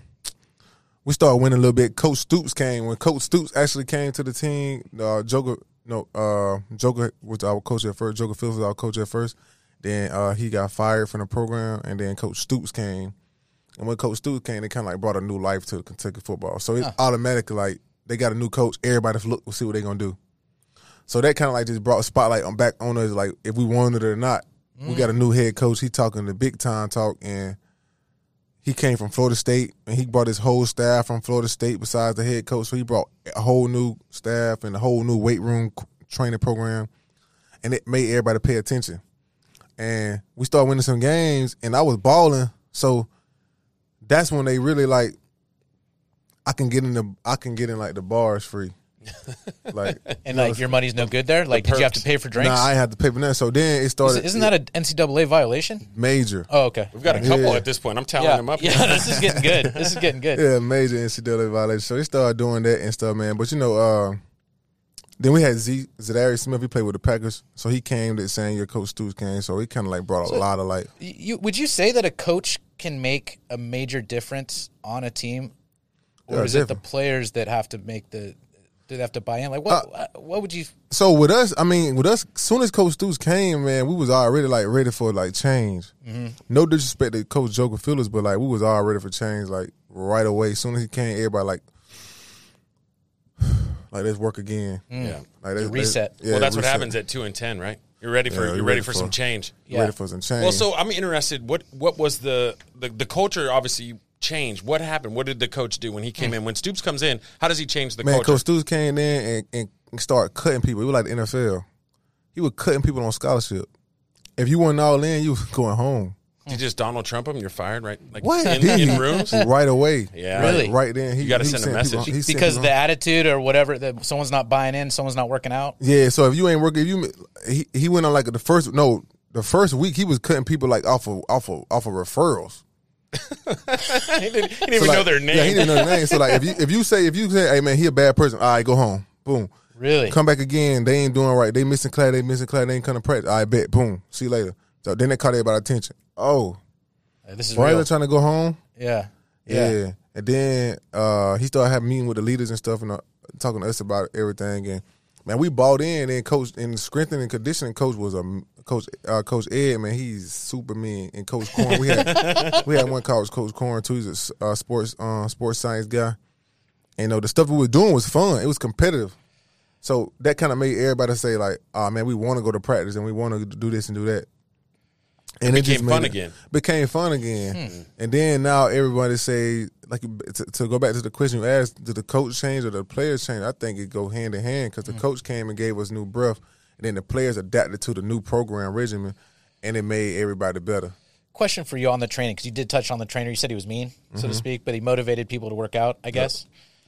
we started winning a little bit. Coach Stoops came when Coach Stoops actually came to the team. Uh, Joker, no, uh, Joker was our coach at first. Joker Phillips was our coach at first. Then uh, he got fired from the program, and then Coach Stoops came. And when Coach Stoops came, they kind of like brought a new life to Kentucky football. So it's Huh. automatically like they got a new coach. Everybody look, we'll see what they're gonna do. So that kind of like just brought a spotlight on back on us. Like if we wanted it or not, mm. we got a new head coach. He talking the big time talk, and he came from Florida State, and he brought his whole staff from Florida State besides the head coach. So he brought a whole new staff and a whole new weight room training program, and it made everybody pay attention. And we started winning some games, and I was balling. So that's when they really like, I can get in the, I can get in like the bars free, like And like your money's no good there. Like, did you have to pay for drinks? Nah, I ain't have to pay for that. So then it started. Isn't that an N C double A violation? major? Oh, okay. We've got a couple Yeah. at this point. I'm tallying Yeah, them up. yeah. This is getting good. This is getting good. Yeah, major N C double A violation. So they started doing that and stuff, man. But you know, uh, then we had Z Zadarius Smith. He played with the Packers, so he came that same year. Coach Stoops came, so he kind of like brought a lot of like. You would you say that a coach can make a major difference on a team, or Yeah, is it the definitely. players that have to make the? Do they have to buy in? Like what? Uh, what would you? So with us, I mean, with us, as soon as Coach Stoops came, man, we was already like ready for like change. Mm-hmm. No disrespect to Coach Joker Phillips, but like we was all ready for change, like right away. As soon as he came, everybody like, like let's work again. Yeah. Like let's, reset. let's- yeah, Well, that's what reset. happens at two and ten, right? You're ready for Yeah, you're, you're ready, ready for, for- some change. Yeah. Ready for some change. Well, so I'm interested. What what was the the, the culture? Obviously, changed. What happened? What did the coach do when he came in? When Stoops comes in, how does he change the man, culture? Coach Stoops came in and, and started cutting people. He was like the N F L. He was cutting people on scholarship. If you weren't all in, you was going home. Did you just Donald Trump him? You're fired, right? Like What? in, Did he? in rooms? right away. Yeah. Like, Really? right then. He, You gotta he send a sent message. people- he sent Because people the home. attitude or whatever that someone's not buying in, someone's not working out. Yeah, so if you ain't working, if you he, he went on like the first no the first week he was cutting people like off of off of off of referrals. he didn't, he didn't So, even like, know their name. Yeah, he didn't know their name. So like, if you if you say if you say, hey man, he a bad person, all right, go home. Boom. Really? Come back again. They ain't doing right. They missing class. They missing class. They ain't coming to practice. I bet. Boom. See you later. So then they caught everybody's attention. Oh, Uh, This is Bryler real. trying to go home. Yeah. Yeah. Yeah. And then uh, he started having meeting with the leaders and stuff and uh, talking to us about everything. And man, we bought in. And coach and strengthening and conditioning coach was a coach. Uh, coach Ed, man, he's super mean. And Coach Corn, we had we had one coach, Coach Corn too. He's a uh, sports uh, sports science guy. And you know the stuff we were doing was fun. It was competitive. So that kind of made everybody say like, "Oh man, we want to go to practice and we want to do this and do that." And It it, just became made fun it- again. Became fun again. Hmm. And then now everybody say like to, to go back to the question you asked, did the coach change or the players change? I think it go hand in hand because the Hmm. coach came and gave us new breath, and then the players adapted to the new program regimen, and it made everybody better. Question for you on the training, because you did touch on the trainer. You said he was mean, so Mm-hmm. to speak, but he motivated people to work out, I guess.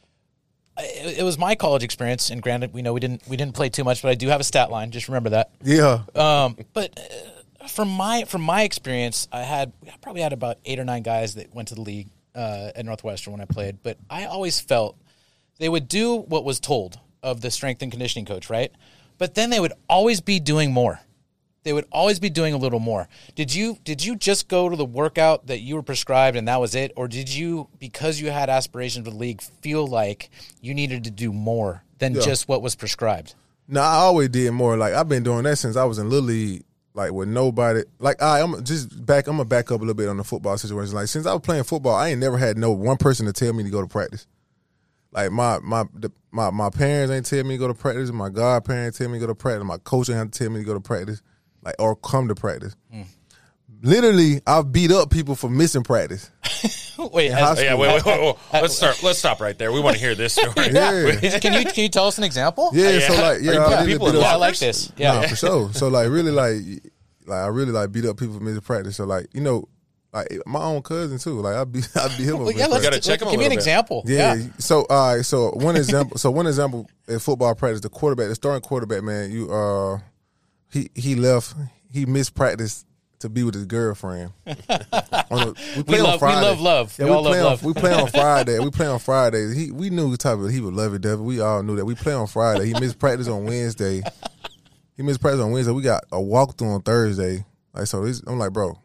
It, it was my college experience, and granted, we know we didn't we didn't play too much, but I do have a stat line. Just remember that. Yeah. Um, but uh, from my from my experience, I had I probably had about eight or nine guys that went to the league uh, at Northwestern when I played. But I always felt they would do what was told of the strength and conditioning coach, right? But then they would always be doing more. They would always be doing a little more. Did you did you just go to the workout that you were prescribed and that was it, or did you, because you had aspirations for the league, feel like you needed to do more than Yeah. just what was prescribed? No, I always did more. Like I've been doing that since I was in Little League. Like with nobody. Like I, I'm just back. I'm gonna back up a little bit on the football situation. Like since I was playing football, I ain't never had no one person to tell me to go to practice. Like my my the, my my parents ain't tell me to go to practice. My godparents tell me to go to practice. My coach ain't have to tell me to go to practice. Like or come to practice. Mm. Literally, I've beat up people for missing practice. Wait, In as- high Oh, yeah, wait, wait, wait, wait. Let's start. Let's stop right there. We want to hear this story. Yeah. can you can you tell us an example? Yeah, yeah. so like Are you yeah, putting I really people beat in up- Yeah, I like lockers? this. Yeah. Nah, for sure. So like really like like I really like beat up people for missing practice. So like you know like my own cousin too. Like I beat I beat him up. Well, for yeah, missing let's gotta practice. check him a give me an little bit. example. Yeah. Yeah. So all right. So one example. So one example in football practice, the quarterback, the starting quarterback, man, you uh, he he left. He missed practice to be with his girlfriend. On the, we play We on love- we Friday. love love. Yeah, We we, all love play on, love. we play on Friday. We play on Fridays. He we knew the type of he would love it, Devin. We all knew that. We play on Friday. He missed practice on Wednesday. He missed practice on Wednesday. We got a walkthrough on Thursday. Like so, it's, I'm like, bro,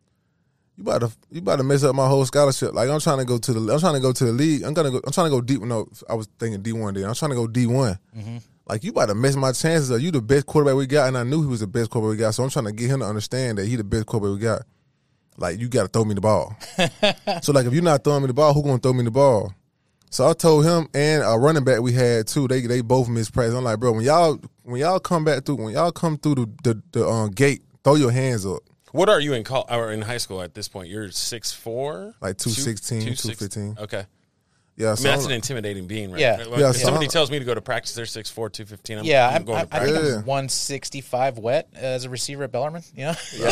you about to you about to mess up my whole scholarship. Like I'm trying to go to the I'm trying to go to the league. I'm gonna go. I'm trying to go deep. No, I was thinking D one. Then I'm trying to go D one. Mm-hmm. Like you about to mess my chances up. You the best quarterback we got, and I knew he was the best quarterback we got. So I'm trying to get him to understand that he the best quarterback we got. Like you got to throw me the ball. So like if you're not throwing me the ball, who gonna throw me the ball? So I told him and a running back we had too. They they both missed practice. I'm like, bro, when y'all when y'all come back through when y'all come through the the, the um, gate, throw your hands up. What are you in col- or in high school at this point? You're six four, Like two sixteen, two fifteen. Okay. Yeah, I so mean, that's I'm- an intimidating being, right? Yeah. Like, Yeah, if so somebody I'm- tells me to go to practice, they're six four, two fifteen. I'm, Yeah, I'm I'm, going I, to I think practice. Yeah. I'm one sixty-five wet as a receiver at Bellarmine. Yeah.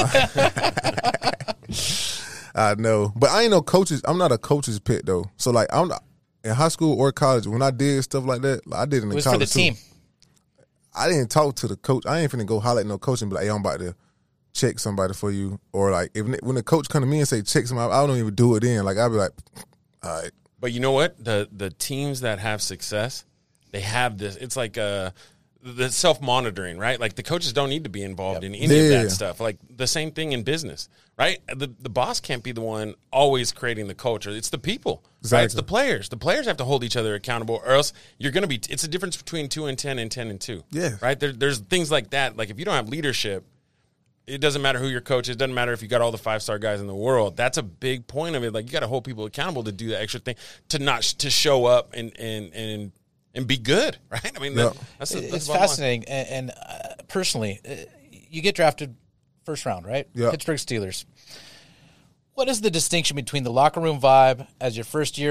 I know, but I ain't no coaches. I'm not a coach's pit though. So like I'm not, in high school or college when I did stuff like that. Like, I did it in It was college for the too. team. I didn't talk to the coach. I ain't finna go holler at no coach and be like, hey, I'm about to check somebody for you. Or like if when the coach come to me and say check somebody, I don't even do it then. Like I'll be like, all right. But you know what? The the teams that have success, they have this. It's like uh, the self monitoring, right? Like the coaches don't need to be involved in any of Yeah. that stuff. Like the same thing in business, right? The the boss can't be the one always creating the culture. It's the people, right? It's Exactly. the players. The players have to hold each other accountable, or else you're going to be. It's a difference between two and ten and ten and two. Yeah. right. There, there's things like that. Like if you don't have leadership. It doesn't matter who your coach is. It doesn't matter if you got all the five star guys in the world. That's a big point of it. Like you got to hold people accountable to do that extra thing, to not to show up and and and and be good, right? I mean, that, Yeah. that's, the- that's It's the bottom line. fascinating. And, and uh, personally, uh, you get drafted first round, right? Yeah. Pittsburgh Steelers. What is the distinction between the locker room vibe as your first year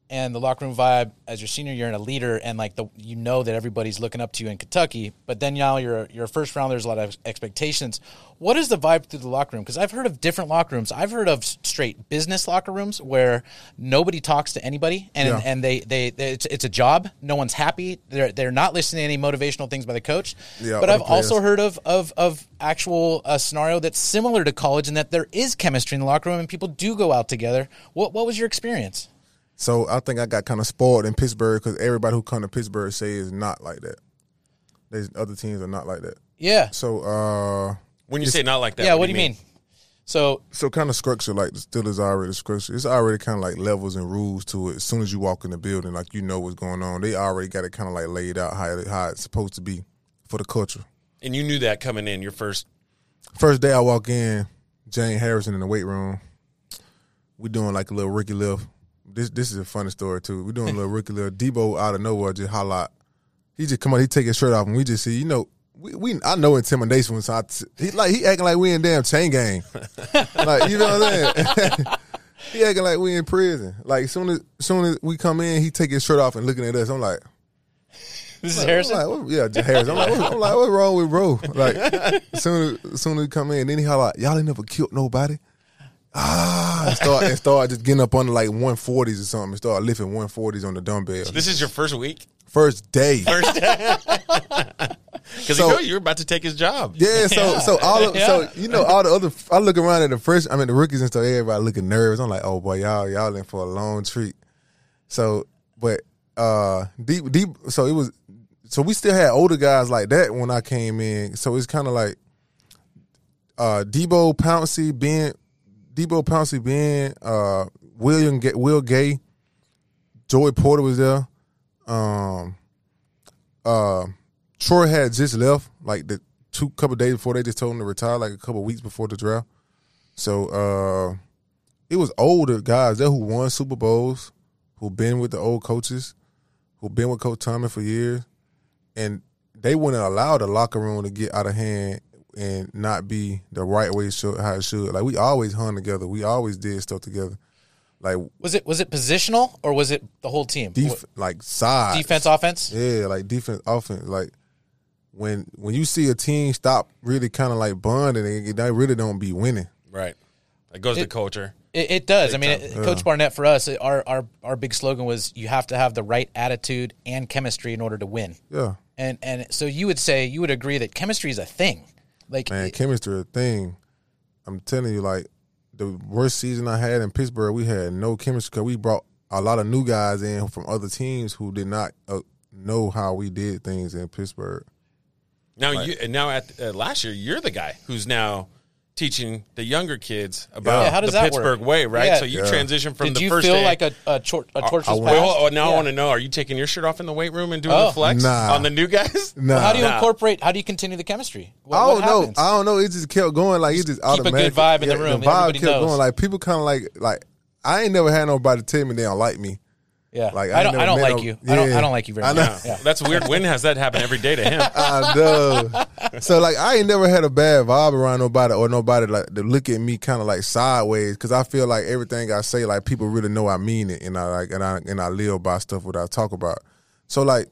and the locker room vibe as your senior year and a leader, and like the you know that everybody's looking up to you in Kentucky, but then now you're you're a first round. There's a lot of expectations. What is the vibe through the locker room? Because I've heard of different locker rooms. I've heard of straight business locker rooms where nobody talks to anybody, and Yeah. and they, they they it's it's a job. No one's happy. They're they're not listening to any motivational things by the coach. Yeah, but or I've the players. also heard of of of actual uh, scenario that's similar to college, and that there is chemistry in the locker room, and people do go out together. What what was your experience? So I think I got kind of spoiled in Pittsburgh because everybody who come to Pittsburgh say is not like that. There's other teams are not like that. Yeah. So uh, When you say not like that, Yeah, what do you mean? So so kind of structure like the Steelers already structured. It's already kind of like levels and rules to it. As soon as you walk in the building, like you know what's going on. They already got it kind of like laid out how it, how it's supposed to be for the culture. And you knew that coming in your first. First day I walk in, Jane Harrison in the weight room. We doing like a little Ricky lift. This this is a funny story too. We doing a little Ricky lift. Debo out of nowhere just holla out. He just come on. He take his shirt off and we just see. You know, we, we I know intimidation when so I, he like he acting like we in damn chain gang. Like you know what I'm saying. He acting like we in prison. Like soon as soon as we come in, he take his shirt off and looking at us. I'm like. this is I'm Harrison. like, what- yeah, Harrison. I'm like, what, I'm like, what's wrong with bro? Like, as soon as, as soon as he come in, then he holler, out, y'all ain't never killed nobody. Ah, and start and start just getting up under like one forties or something. And start lifting one forties on the dumbbell. This is your first week? First day. First day. Because So- you know you're about to take his job. Yeah, so so all of, so you know all the other. I look around at the fresh. I mean the rookies and stuff. Everybody looking nervous. I'm like, oh boy, y'all y'all in for a long treat. So, but uh, deep deep. So it was. So we still had older guys like that when I came in. So it's kind of like uh, Debo Pouncey, Ben, Debo Pouncey, Ben, uh, William Ga- Will Gay, Joey Porter was there. Um, uh, Troy had just left, like the two couple days before they just told him to retire, like a couple weeks before the draft. So uh, it was older guys there who won Super Bowls, who been with the old coaches, who been with Coach Tomlin for years, and they wouldn't allow the locker room to get out of hand and not be the right way should, how it should. Like we always hung together, we always did stuff together. Like Was it was it positional or was it the whole team? def- like sides, Defense, offense? yeah, like defense, offense. Like when when you see a team stop really kind of like bonding, they, they really don't be winning. Right. It goes to It- culture. It, it does. I mean, time. it, Coach Barnett, for us, it- our, our our big slogan was you have to have the right attitude and chemistry in order to win. Yeah, And and so you would say, you would agree that chemistry is a thing. Like, man, chemistry a thing. I'm telling you, like the worst season I had in Pittsburgh, we had no chemistry because we brought a lot of new guys in from other teams who did not uh, know how we did things in Pittsburgh. Now you and now at uh, last year you're the guy who's now teaching the younger kids about Yeah, how does the that Pittsburgh work? way, right? Yeah. So you Yeah. transition from did the you first feel day. like a, a, tor- a torch was I- passed? Well, oh, now I Yeah. want to know: are you taking your shirt off in the weight room and doing Oh. the flex Nah. on the new guys? Nah. How do you Nah. incorporate, how do you continue the chemistry? What, I what don't know. happens? I don't know. It just kept going. Like it just Keep a good automatic. vibe in the room. The vibe Everybody kept knows. going. Like people kind of like like I ain't never had nobody tell me they don't like me. Yeah. Like, I I don't, never I don't met like no- you. I don't, Yeah. I don't like you very I much. know. Yeah. That's weird. When has that happened every day to him? I know. So like I ain't never had a bad vibe around nobody or nobody like to look at me kind of like sideways because I feel like everything I say like people really know I mean it and I like and I and I live by stuff what I talk about. So like,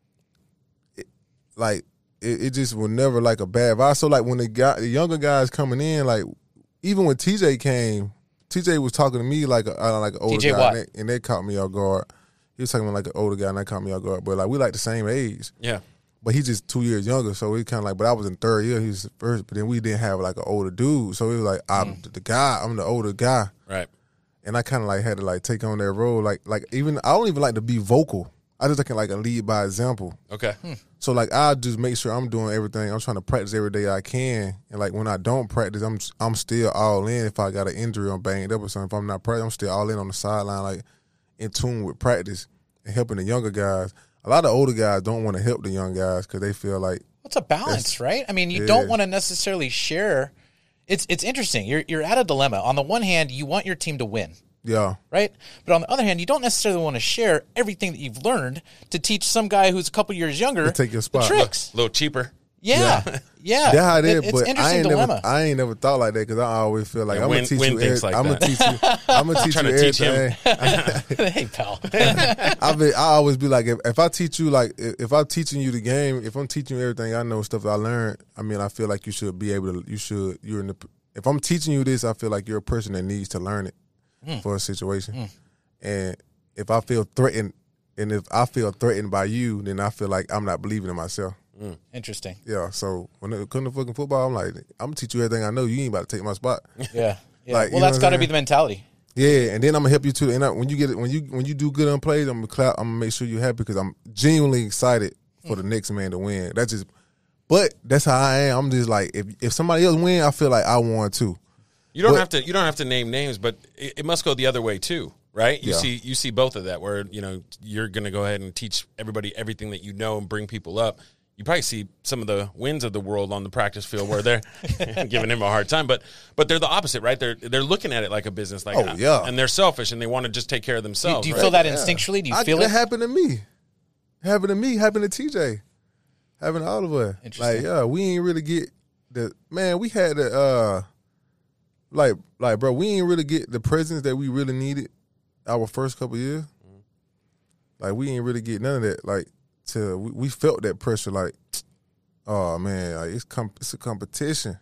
it, like it, it just was never like a bad vibe. So like when the guy, the younger guys coming in, like even when T J came, T J was talking to me like a uh, like an older T J guy Watt. and they, and they caught me off guard. He was talking about like an older guy and that caught me off guard. But like we like the same age. Yeah. But he's just two years younger, so he kind of like. But I was in third year, he was first. But then we didn't have like an older dude, so it was like I'm Mm. the guy, I'm the older guy, Right. and I kind of like had to like take on that role. Like like even I don't even like to be vocal. I just like like a lead by example. Okay. Hmm. So like I just make sure I'm doing everything. I'm trying to practice every day I can, and like when I don't practice, I'm I'm still all in. If I got an injury, I'm banged up or something. If I'm not practicing, I'm still all in on the sideline, like in tune with practice and helping the younger guys. A lot of older guys don't want to help the young guys because they feel like. It's a balance, It's- right? I mean, you yeah. don't want to necessarily share. It's it's interesting. You're you're at a dilemma. On the one hand, you want your team to win, Yeah, right? But on the other hand, you don't necessarily want to share everything that you've learned to teach some guy who's a couple years younger To take your spot. the tricks. A little cheaper. Yeah, Yeah. yeah. That's how it It- is, it's but I interesting ain't dilemma. never, I ain't never thought like that because I always feel like Yeah, I'm Win- gonna teach Win you. thinks every- like I'm gonna that. teach you. I'm gonna teach trying you to teach him. everything. Hey, pal. I mean, I always be like, if, if I teach you, like, if, if I'm teaching you the game, if I'm teaching you everything I know, stuff I learned, I mean, I feel like you should be able to. You should. You're in the. If I'm teaching you this, I feel like you're a person that needs to learn it Mm. for a situation. Mm. And if I feel threatened, and if I feel threatened by you, then I feel like I'm not believing in myself. Mm. Interesting. Yeah. So when it comes to fucking football, I'm like, I'm gonna teach you everything I know. You ain't about to take my spot. Yeah. Yeah. Like, you well, know that's what got to I'm be saying? the mentality. Yeah, and then I'm gonna help you too. And I, when you get it, when you when you do good on plays, I'm gonna clap. I'm gonna make sure you're happy because I'm genuinely excited for the next man to win. That's just, but that's how I am. I'm just like, if if somebody else win, I feel like I won too. You don't But- have to. You don't have to name names, but it, it must go the other way too, right? You Yeah. see, you see both of that, where you know you're going to go ahead and teach everybody everything that you know and bring people up. You probably see some of the wins of the world on the practice field where they're giving him a hard time, but but they're the opposite, right? They're they're looking at it like a business, like Oh, yeah. and they're selfish and they want to just take care of Do, themselves. do you right? feel that Yeah. instinctually? Do you I, feel that it? happened to me. Happened to me. Happened to T J. Happened to all of us. Interesting. Like, yeah, we ain't really get the man. We had the uh, like, like, bro, we ain't really get the presence that we really needed our first couple years. Like, we ain't really get none of that. Like, to we, we felt that pressure. Like, oh man, like it's com- it's a competition.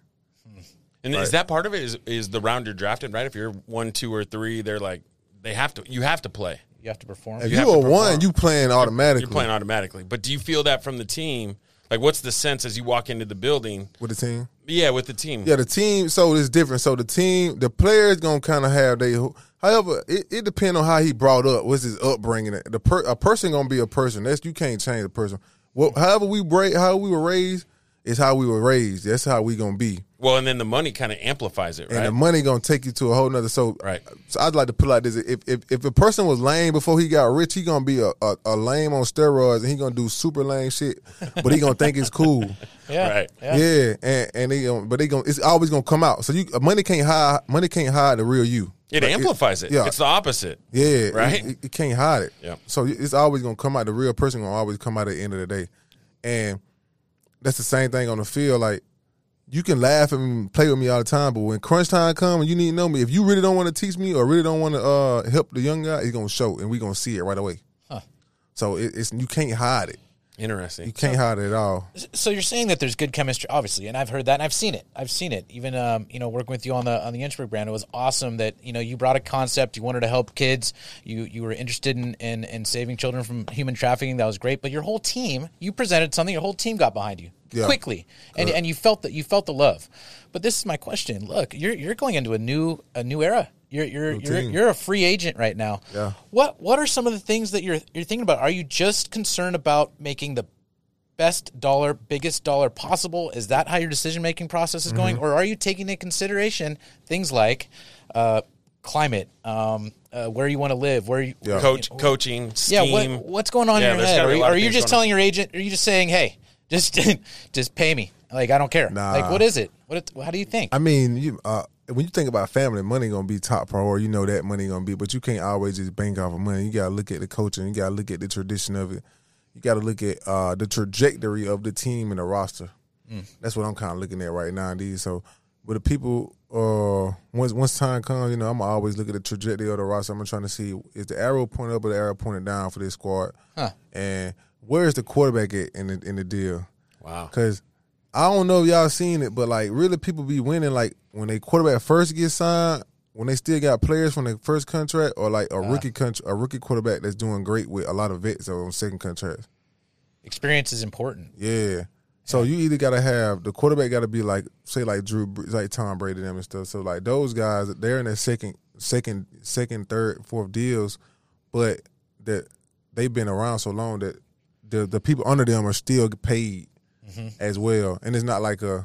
And Right. is that part of it? Is is the round you're drafted, right? If you're one, two, or three, they're like they have to. You have to play. You have to perform. If You you, have to are one, perform. you playing automatically You're playing automatically. But do you feel that from the team? Like, what's the sense as you walk into the building? with the team. Yeah, with the team. Yeah, the team. So it's different. So the team, the players gonna kind of have they. However, it, it depends on how he brought up. What's his upbringing? The per, a person gonna be a person. That's you can't change a person. Well, however we break, how we were raised is how we were raised. That's how we gonna be. Well, and then the money kind of amplifies it, And right? the money gonna take you to a whole nother. So, Right. so I'd like to put it like this: if if if a person was lame before he got rich, he gonna be a, a, a lame on steroids, and he gonna do super lame shit, but he gonna think it's cool. Yeah. Right. Yeah. Yeah, and and they gonna, but they gonna it's always gonna come out. So you money can't hide money can't hide the real you. it Like, amplifies it. Yeah, It's the opposite. yeah, Right? It, it, it can't hide it. Yeah. So it's always gonna come out. The real person gonna always come out at the end of the day, and that's the same thing on the field. Like you can laugh at me, and play with me all the time, but when crunch time come and you need to know me, if you really don't want to teach me or really don't want to uh, help the young guy, it's gonna show, and we gonna see it right away. Huh. So it, it's you can't hide it. Interesting. You can't hide it at all. So you're saying that there's good chemistry, obviously, and I've heard that, and I've seen it. I've seen it. Even um, you know, working with you on the on the Innsbruck brand, it was awesome that you know you brought a concept. You wanted to help kids. You you were interested in, in in saving children from human trafficking. That was great. But your whole team, you presented something. Your whole team got behind you Yeah. quickly, and and you felt that you felt the love. But this is my question. Look, you're you're going into a new a new era. You're you're New you're team. you're a free agent right now. Yeah. What what are some of the things that you're you're thinking about? Are you just concerned about making the best dollar, biggest dollar possible? Is that how your decision-making process is going? Mm-hmm. Or are you taking into consideration things like uh, climate, um, uh, where you want to live, where you... Yeah. Coach, you know, coaching, yeah, scheme. what, what's going on Yeah, in your there's head? gotta Are be a you, lot of are you things just going telling your agent, are you just saying, hey, just just pay me? Like, I don't care. Nah. Like, what is it? What? It, how do you think? I mean, you uh, when you think about family, money gonna be top priority. You know that money gonna be, but you can't always just bank off of money. You gotta look at the coaching. You gotta look at the tradition of it. You gotta look at uh, the trajectory of the team and the roster. Mm. That's what I'm kind of looking at right now, indeed. So, with the people, uh, once once time comes, you know, I'm always look at the trajectory of the roster. I'm trying to see is the arrow pointed up or the arrow pointed down for this squad, Huh. and where's the quarterback at in the in the deal? Wow. Because I don't know if y'all seen it, but like really people be winning like when they quarterback first get signed, when they still got players from their first contract, or like a rookie country, a rookie quarterback that's doing great with a lot of vets that are on second contracts. Experience is important. Yeah. So you either gotta have the quarterback gotta be like say like Drew like Tom Brady and them and stuff. So like those guys, they're in their second second second, third, fourth deals, but that they've been around so long that the the people under them are still paid mm-hmm. as well. And it's not like a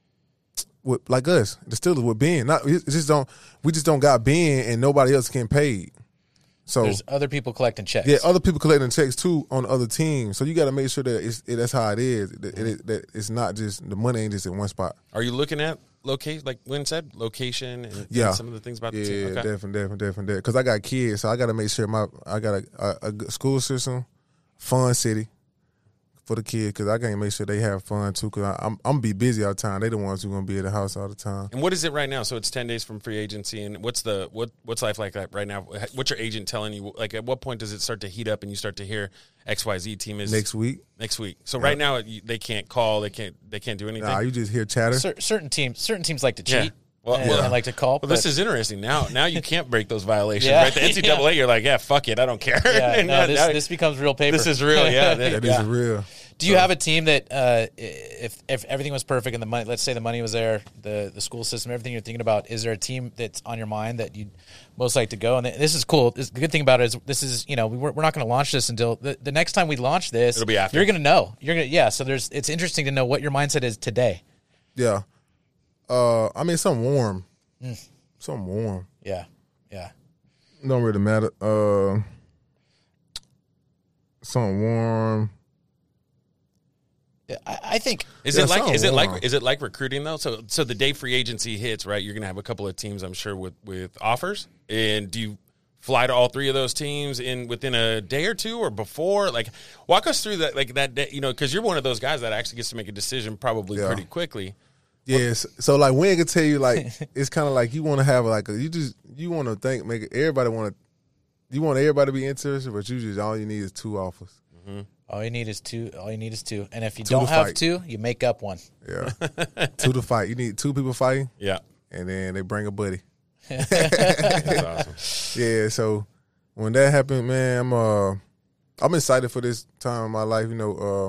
with, like us, the Steelers with Ben. Not it's just don't we just don't got Ben and nobody else getting paid. So There's other people collecting checks. yeah, other people collecting checks too on other teams. So you got to make sure that it's, it, that's how it is. That, it, that it's not just the money ain't just in one spot. Are you looking at location, like Wynn said, location and, Yeah, and some of the things about yeah, the team? Okay. definitely, definitely, definitely. Because I got kids, so I got to make sure my I got a, a, a good school system, fun city, for the kids because I can't make sure they have fun too. Because I'm I'm be busy all the time. They the ones who gonna be at the house all the time. And what is it right now? So it's ten days from free agency, and what's the what what's life like that right now? What's your agent telling you? Like, at what point does it start to heat up and you start to hear X Y Z team is Next week. Next week. So yeah. right now they can't call, they can't they can't do anything. Nah, you just hear chatter. Cer- certain teams, certain teams like to cheat. Yeah. Well, and, well, and like to call. Well, but, this is interesting. Now, now you can't break those violations, Yeah. right? The N C double A, you're like, yeah, fuck it, I don't care. Yeah, And no, now- this, now- this becomes real paper. this is real. Yeah, That yeah. is real. Do you have a team that, uh, if if everything was perfect and the money, let's say the money was there, the the school system, everything you're thinking about, is there a team that's on your mind that you'd most like to go? And this is cool. This, the good thing about it is this is, you know, we, we're we're not going to launch this until the, the next time we launch this. It'll be after. You're going to know. You're going to yeah. So there's it's interesting to know what your mindset is today. Yeah. Uh, I mean, something warm. Mm. Something warm. Yeah, yeah. Don't really matter. Uh, something warm. Yeah, I, I think Is Yeah, it like something is it warm. like is it like recruiting though? So so the day free agency hits, right? You're gonna have a couple of teams, I'm sure, with with offers. And do you fly to all three of those teams in within a day or two or before? Like, walk us through that, like that day, you know, because you're one of those guys that actually gets to make a decision probably Yeah. pretty quickly. Yes. So like Wayne can tell you like it's kind of like you want to have like a, you just you want to think make it, everybody want to you want everybody to be interested, but you just all you need is two offers. Mm-hmm. all you need is two. All you need is two. And if you Two don't to have fight. two, you make up one. Yeah, two to fight. You need two people fighting, Yeah, and then they bring a buddy. that's awesome. Yeah. So when that happened, man, I'm uh I'm excited for this time in my life. You know, uh,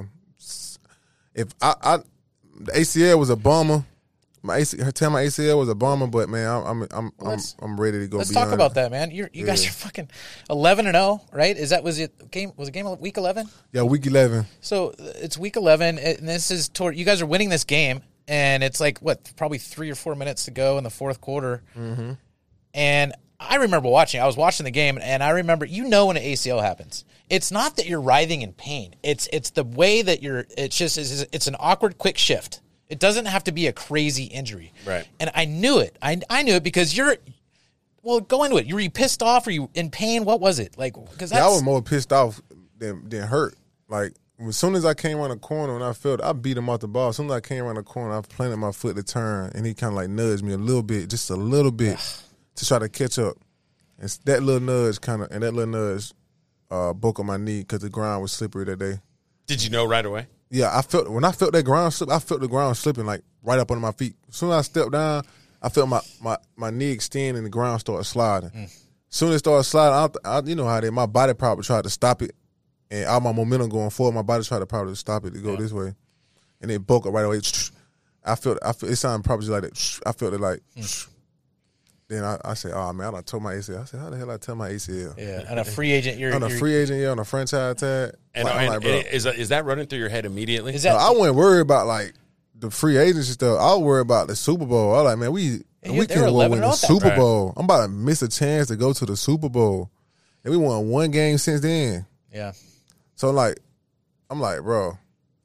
if I, I the A C L was a bummer. My A C, her tell my A C L was a bummer, but man, I'm I'm I'm I'm, Let's- I'm ready to go. Let's beyond talk about it. that, man. You're, you guys Yeah. are fucking eleven and zero, right? Is that was it game? Was it game week eleven? Yeah, week eleven. So uh, it's week eleven, and this is toward you guys are winning this game, and it's like what, probably three or four minutes to go in the fourth quarter. Mm-hmm. And I remember watching. I was watching the game, and I remember, you know, when an A C L happens, it's not that you're writhing in pain. It's it's the way that you're. It's just it's, it's an awkward, quick shift. It doesn't have to be a crazy injury. Right. And I knew it. I I knew it because you're. Well, go into it. Were you pissed off? Were you in pain? What was it like? Because Yeah, I was more pissed off than than hurt. Like as soon as I came around the corner and I felt, I beat him off the ball. As soon as I came around the corner, I planted my foot to turn, and he kind of like nudged me a little bit, just a little bit, to try to catch up. And that little nudge kind of, and that little nudge uh, broke on my knee because the ground was slippery that day. Did you know right away? Yeah, I felt when I felt that ground slip, I felt the ground slipping like right up under my feet. As soon as I stepped down, I felt my, my, my knee extend and the ground started sliding. Mm. As soon as it started sliding, I, I, you know how they, my body probably tried to stop it, and all my momentum going forward, my body tried to probably stop it to go yeah. this way, and it broke up right away. I felt, I felt it sounded probably like that. I felt it like. Mm. Then I, I said, "Oh man, I done tore my A C L." I said, "How the hell I tore my A C L?" Yeah, and a free agent, you're on a you're, free agent, yeah, on a franchise tag. And, like, and, like, bro, and is that, is that running through your head immediately? Is that, no, I wasn't worried about like the free agency stuff. I was worried about the Super Bowl. I was like, man, we you, we can't win the Super right. Bowl. I'm about to miss a chance to go to the Super Bowl, and we won one game since then. Yeah. So like, I'm like, bro,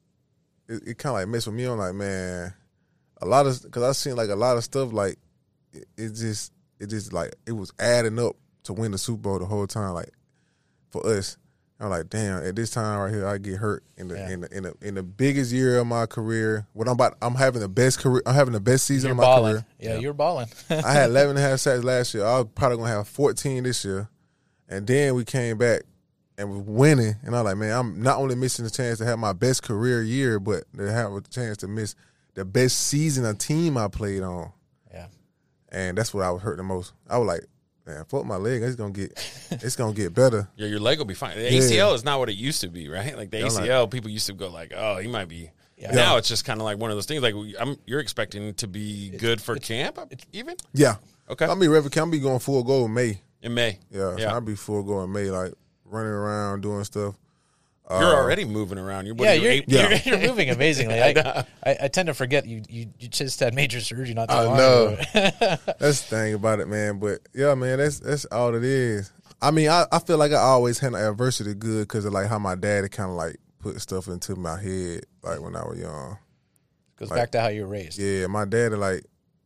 it, it kind of like messed with me. I'm like, man, a lot of because I seen like a lot of stuff like it, it just. It just like it was adding up to win the Super Bowl the whole time, like for us. I'm like, damn, at this time right here, I get hurt in the yeah. in the in the in the biggest year of my career. What I'm about, I'm having the best career. I'm having the best season you're of my balling. career. Yeah, yeah, you're balling. I had eleven and a half sacks last year. I was probably gonna have fourteen this year, and then we came back and was winning. And I'm like, man, I'm not only missing the chance to have my best career year, but to have a chance to miss the best season of team I played on. Yeah. And that's what I was hurt the most. I was like, man, fuck my leg. It's gonna get, it's gonna get better. Yeah, your leg will be fine. The A C L yeah. is not what it used to be, right? Like the yeah, A C L, like, people used to go like, oh, he might be. Yeah. Now it's just kind of like one of those things. Like I'm, you're expecting to be it's, good for it's, camp, it's, even. Yeah. Okay. I'll be ready. I'll be going full go in May. In May. Yeah. yeah. So I'll be full go in May, like running around doing stuff. You're uh, already moving around. You're, yeah, you're, you're, eight, you're, you're moving amazingly. I, I, I tend to forget you, you, you just had major surgery not that long ago. That's the thing about it, man. But yeah, man, that's that's all it is. I mean, I, I feel like I always handle adversity good because of like how my daddy kind of like put stuff into my head, like when I was young. Goes like, back to how you were raised. Yeah, my daddy like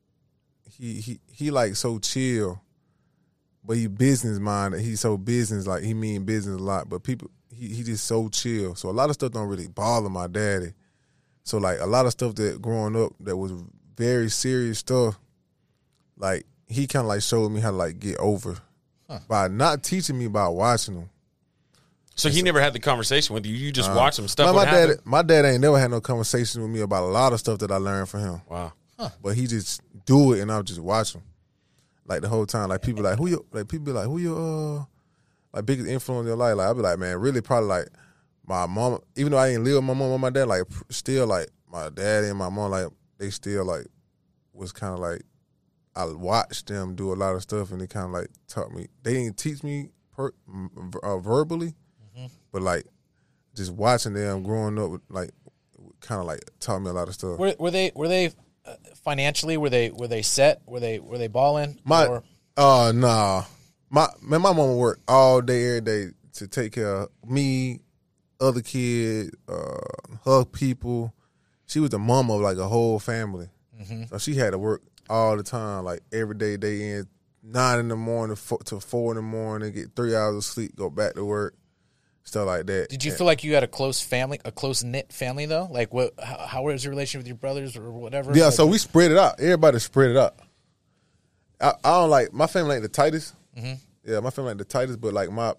he he he like so chill, but he business minded. He's so business like he mean business a lot, but people. he he just so chill. So a lot of stuff don't really bother my daddy. So like a lot of stuff that growing up that was very serious stuff, like he kind of like showed me how to like get over huh. by not teaching me by watching him. So he never had the conversation with you. You just uh, watch him stuff. My, my dad, my dad ain't never had no conversation with me about a lot of stuff that I learned from him. Wow. Huh. But he just do it, and I'll just watch him. Like the whole time, like people like who you like people be like who your uh like biggest influence in your life. Like I'll be like, man, really probably like my mom. Even though I ain't live with my mom and my dad, like still like my dad and my mom, like they still like was kind of like I watched them do a lot of stuff, and they kind of like taught me. They didn't teach me per, uh, verbally, mm-hmm. but like just watching them growing up, like kind of like taught me a lot of stuff. Were, were they were they uh, financially were they were they set? Were they were they balling? My or? uh nah, my man, my mama worked all day every day to take care of me, other kids, uh, her people. She was the mama of like a whole family, mm-hmm. so she had to work all the time, like every day, day in, nine in the morning four, to four in the morning, get three hours of sleep, go back to work, stuff like that. Did you feel like you had a close family, a close knit family though? Like what? How, how was your relation with your brothers or whatever? Yeah, like, so we spread it out. Everybody spread it out. I, I don't like my family ain't the tightest. Mm-hmm. Yeah, my family ain't the tightest, but like my.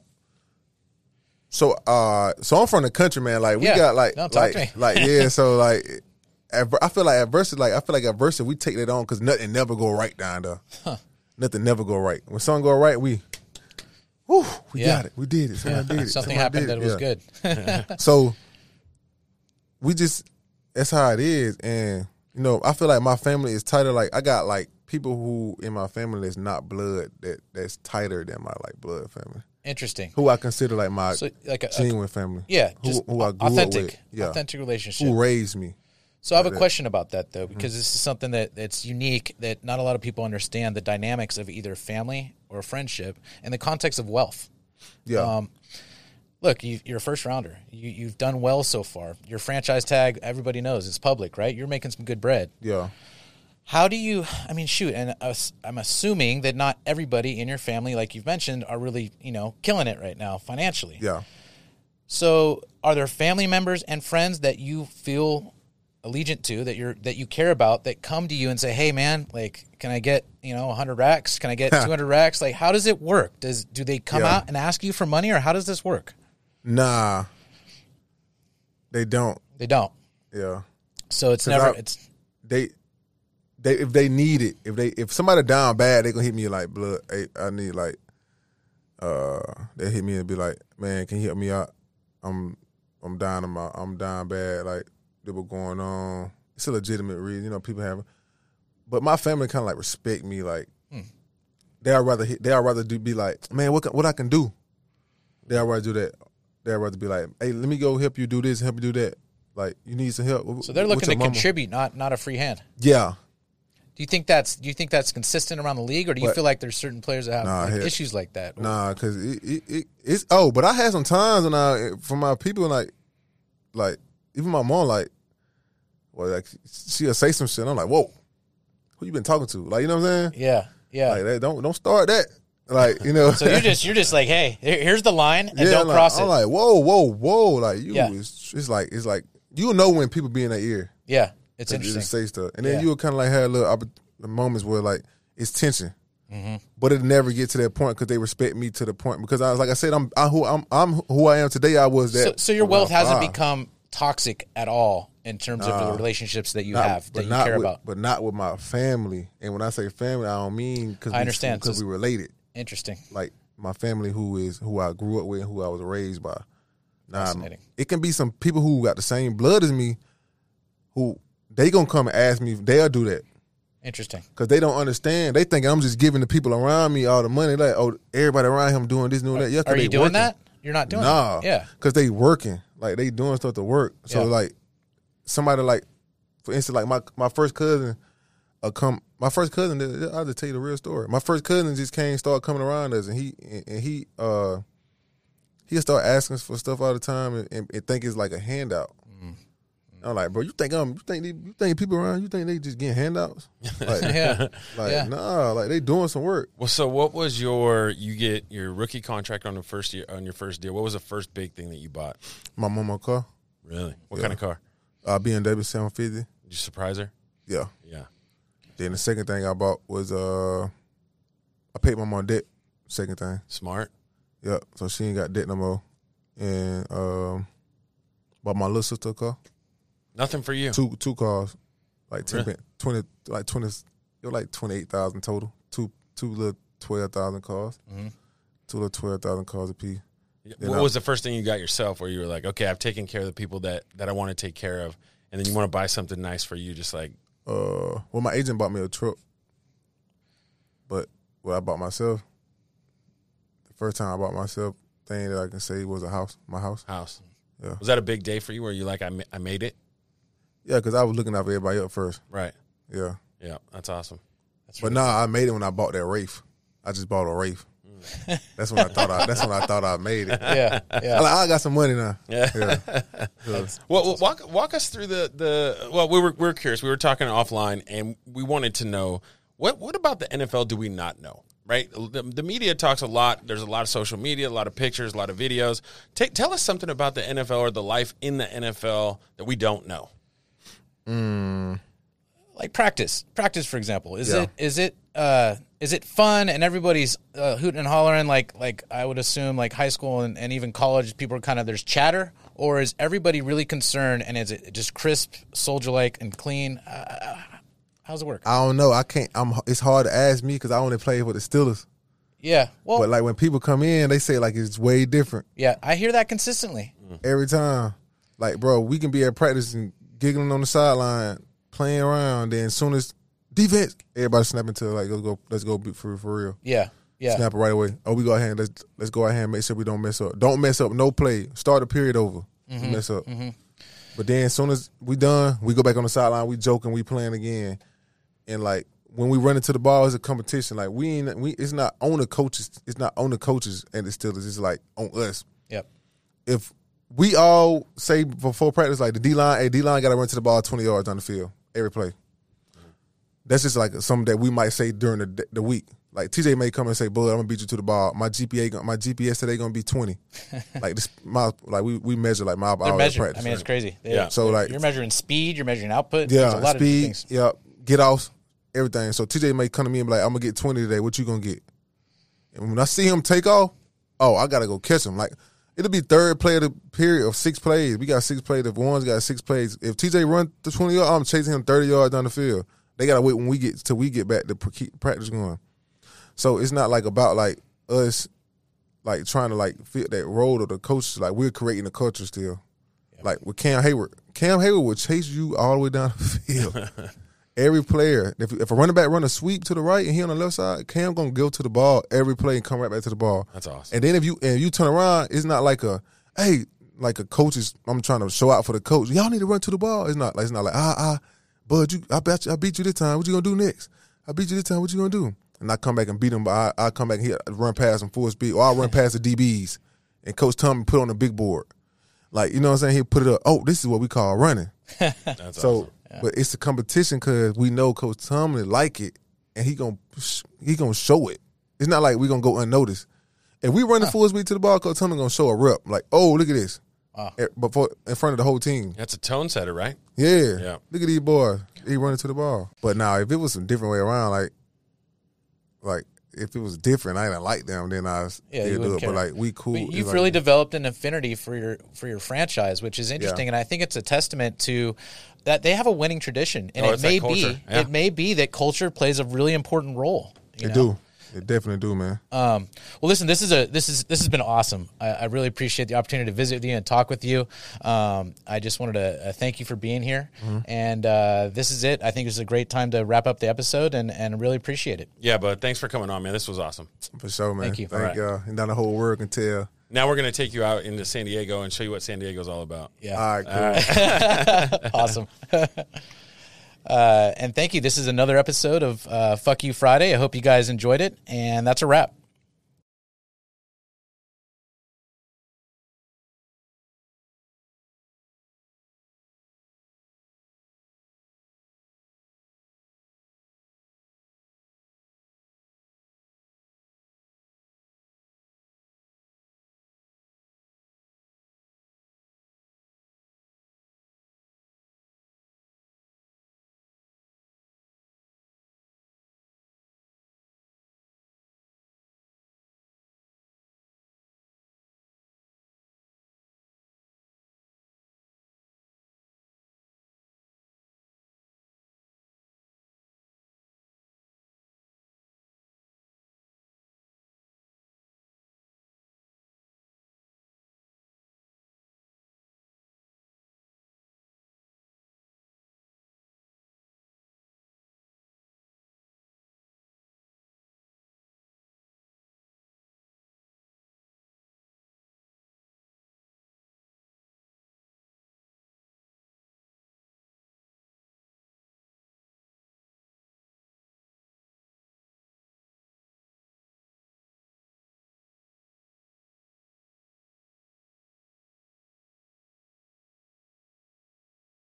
So uh, so I'm from the country, man. Like we yeah. got like no, talk like to me. like yeah. So like. I feel like adversity, like I feel like adversity, we take that on because nothing never go right down there. Huh. Nothing never go right. When something go right, we, whew, we yeah. got it. We did it. Someone yeah. did it. Something Someone happened did that it. was yeah. good. So we just, that's how it is. And, you know, I feel like my family is tighter. Like I got like people who in my family that's not blood, that that's tighter than my like blood family. Interesting. Who I consider like my so, like a, genuine a, family. Yeah. Who, who I grew authentic, up with. Yeah. Authentic relationship. Who raised me. So I have a question about that, though, because mm-hmm. this is something that that's unique, that not a lot of people understand the dynamics of either family or friendship in the context of wealth. Yeah. Um, look, you, you're a first rounder. You, you've done well so far. Your franchise tag, everybody knows, it's public, right? You're making some good bread. Yeah. How do you, I mean, shoot, and us, I'm assuming that not everybody in your family, like you've mentioned, are really, you know, killing it right now financially. Yeah. So are there family members and friends that you feel allegiant to, that you're that you care about, that come to you and say, hey man, like, can I get, you know, one hundred racks? Can I get two hundred racks? Like, how does it work? Does do they come yeah. out and ask you for money, or how does this work? Nah, they don't. They don't. Yeah. So it's never. I, it's they they if they need it, if they if somebody down bad, they gonna hit me like, blood. Hey, I need like. Uh, they hit me and be like, man, can you help me out? I'm I'm down in my I'm down bad. Like. What's going on? It's a legitimate reason, you know. People have, but my family kind of like respect me. Like hmm. they would rather they would rather do be like, man, what what I can do. They would rather do that. They would rather be like, hey, let me go help you do this, help you do that. Like you need some help. So they're looking to mama? contribute, not not a free hand. Yeah. Do you think that's do you think that's consistent around the league, or do you but, feel like there's certain players that have nah, like, hell, issues like that? Nah, because it, it, it it's oh, but I had some times when I from my people like like even my mom like. Well, like she'll say some shit. I'm like, whoa, who you been talking to? Like, you know what I'm saying? Yeah, yeah. Like, they don't don't start that. Like, you know. So you're just you're just like, hey, here's the line, and yeah, don't like, cross I'm it. I'm like, whoa, whoa, whoa. Like you, yeah. it's, it's like it's like you know when people be in their ear. Yeah, it's they interesting. Just say stuff, and then yeah. you'll kind of like have little moments where like it's tension, mm-hmm. but it never get to that point because they respect me to the point because I was like I said, I'm I, who I'm I'm who I am today. I was that. So, so your wealth hasn't five. become toxic at all. In terms of uh, the relationships that you not, have, that you not care with, about. But not with my family. And when I say family, I don't mean because I understand because we related. Interesting. Like my family who is who I grew up with and who I was raised by. Now, Fascinating. It can be some people who got the same blood as me who they going to come and ask me if they'll do that. Interesting. Because they don't understand. They think I'm just giving the people around me all the money. Like, oh, everybody around him doing this, doing that. Yeah, are you doing working. that? You're not doing nah, that? Yeah. Because they working. Like, they doing stuff to work. So, yeah. like, somebody like, for instance, like my my first cousin, uh, come. My first cousin, I'll just tell you the real story. My first cousin just came, started coming around us, and he and he uh he'll start asking us for stuff all the time, and, and, and think it's like a handout. Mm-hmm. I'm like, bro, you think I'm, you think they, you think people around, you think they just getting handouts? Like, Yeah. like Yeah. nah, like they doing some work. Well, so what was your you get your rookie contract on the first year on your first deal? What was the first big thing that you bought? My mama car, Really? What Yeah. kind of car? uh, B M W seven fifty. Did you surprise her? Yeah. Yeah. Then the second thing I bought was uh, I paid my mom debt. Second thing, Smart. yeah. So she ain't got debt no more. And um, bought my little sister a car. Nothing for you. Two two cars, like ten, Really? twenty, like twenty. It was like twenty eight thousand total. Two two little twelve thousand cars. Mhm. Two little twelve thousand cars a piece. What I- was the first thing you got yourself where you were like, okay, I've taken care of the people that, that I want to take care of, and then you want to buy something nice for you, just like, Uh, well, my agent bought me a truck, but what I bought myself, the first time I bought myself, thing that I can say was a house, my house. house. Yeah. Was that a big day for you where you're like, I, ma- I made it? Yeah, because I was looking out for everybody else first. Right. Yeah, Yeah, that's awesome. That's but really nah, I made it when I bought that Wraith. I just bought a Wraith. That's when I thought I. That's when I thought I made it. Yeah. I, Yeah. like, I got some money now. Yeah. Yeah. Yeah. Well, well, walk walk us through the, the well, we were we were curious. We were talking offline, and we wanted to know what what about the N F L do we not know? Right, the, the media talks a lot. There's a lot of social media, a lot of pictures, a lot of videos. Ta tell us something about the N F L or the life in the N F L that we don't know. Like practice, practice for example. Is Yeah. it is it uh, is it fun and everybody's uh, hooting and hollering like like I would assume like high school and, and even college people are kind of there's chatter, or is everybody really concerned and is it just crisp, soldier like and clean? Uh, how's it work? I don't know. I can't. I'm. It's hard to ask me because I only play with the Steelers. Yeah, well, But like when people come in, they say like it's way different yeah, I hear that consistently. every time. Like, bro, we can be at practice and giggling on the sideline, playing around. Then as soon as defense, everybody snapping to like let's go, let's go be for for real. Yeah, yeah, Snap it right away. Oh, we go ahead. Let's let's go ahead and make sure we don't mess up. Don't mess up. No play. Start the period over. Mm-hmm. You mess up. But then as soon as we done, we go back on the sideline. We joking. We playing again. And like when we run into the ball, it's a competition. Like we ain't. We it's not on the coaches. It's not on the coaches and the Steelers. It's like on us. yep, If we all say before practice, like the D line, hey, D line got to run to the ball twenty yards down the field every play. That's just like something that we might say during the the week. Like T J may come and say, "Bud, I'm gonna beat you to the ball. My G P A, gon- my G P S today gonna be twenty." Like this, my like we, we measure like mile by they're hour at measuring. practice. I mean, it's right? crazy. They- Yeah. So like you're measuring speed, you're measuring output. There's yeah, a lot of speed, different things. yeah, get off, everything. So T J may come to me and be like, "I'm gonna get twenty today. What you gonna get?" And when I see him take off, oh, I gotta go catch him. Like it'll be third play of the period of six plays. We got six plays. If one's got six plays, if T J run the twenty yards, I'm chasing him thirty yards down the field. They gotta wait when we get till we get back to keep practice going. So it's not like about like us, like trying to like fit that role of the coach. Like we're creating a culture still. Like with Cam Hayward, Cam Hayward will chase you all the way down the field. Every player, if if a running back run a sweep to the right and he on the left side, Cam gonna go to the ball every play and come right back to the ball. That's awesome. And then if you and you turn around, it's not like a hey, like a coach is. I'm trying to show out for the coach. Y'all need to run to the ball. It's not like it's not like ah ah, Bud, you I bet you, I beat you this time. What you gonna do next? I beat you this time. What you gonna do? And I come back and beat him, but I I come back and hit, run past him full speed, or I run past the D Bs, and Coach Tommy put on the big board. Like you know what I'm saying? He put it up. Oh, this is what we call running. That's So, awesome. but it's a competition because we know Coach Tomlin like it, and he gonna he gonna show it. It's not like we gonna go unnoticed. If we run the full speed to the ball, Coach Tomlin gonna show a rep. Like, oh, look at this, Wow. Eh, before in front of the whole team. That's a tone setter, right? Yeah, Yeah. Look at these boys. He running to the ball. But now, if it was some different way around, like, like if it was different, I didn't like them, then I Yeah, yeah, you do wouldn't it. But care. like we cool. But It's you've like- really developed an affinity for your for your franchise, which is interesting, and I think it's a testament to that they have a winning tradition, and Oh, it it's that may culture. be Yeah. it may be that culture plays a really important role. You They know? do. They definitely do, man. Um, well, listen, this is a this is this has been awesome. I, I really appreciate the opportunity to visit with you and talk with you. Um, I just wanted to uh, thank you for being here, Mm-hmm. and uh, this is it. I think this is a great time to wrap up the episode, and and really appreciate it. Yeah, but thanks for coming on, man. This was awesome. For sure, man. Thank you. Thank All right. y'all. And now the whole world can tell. Now we're going to take you out into San Diego and show you what San Diego's all about. Yeah, All right, cool. awesome. Uh, and thank you. This is another episode of uh, Fuck You Friday. I hope you guys enjoyed it, and that's a wrap.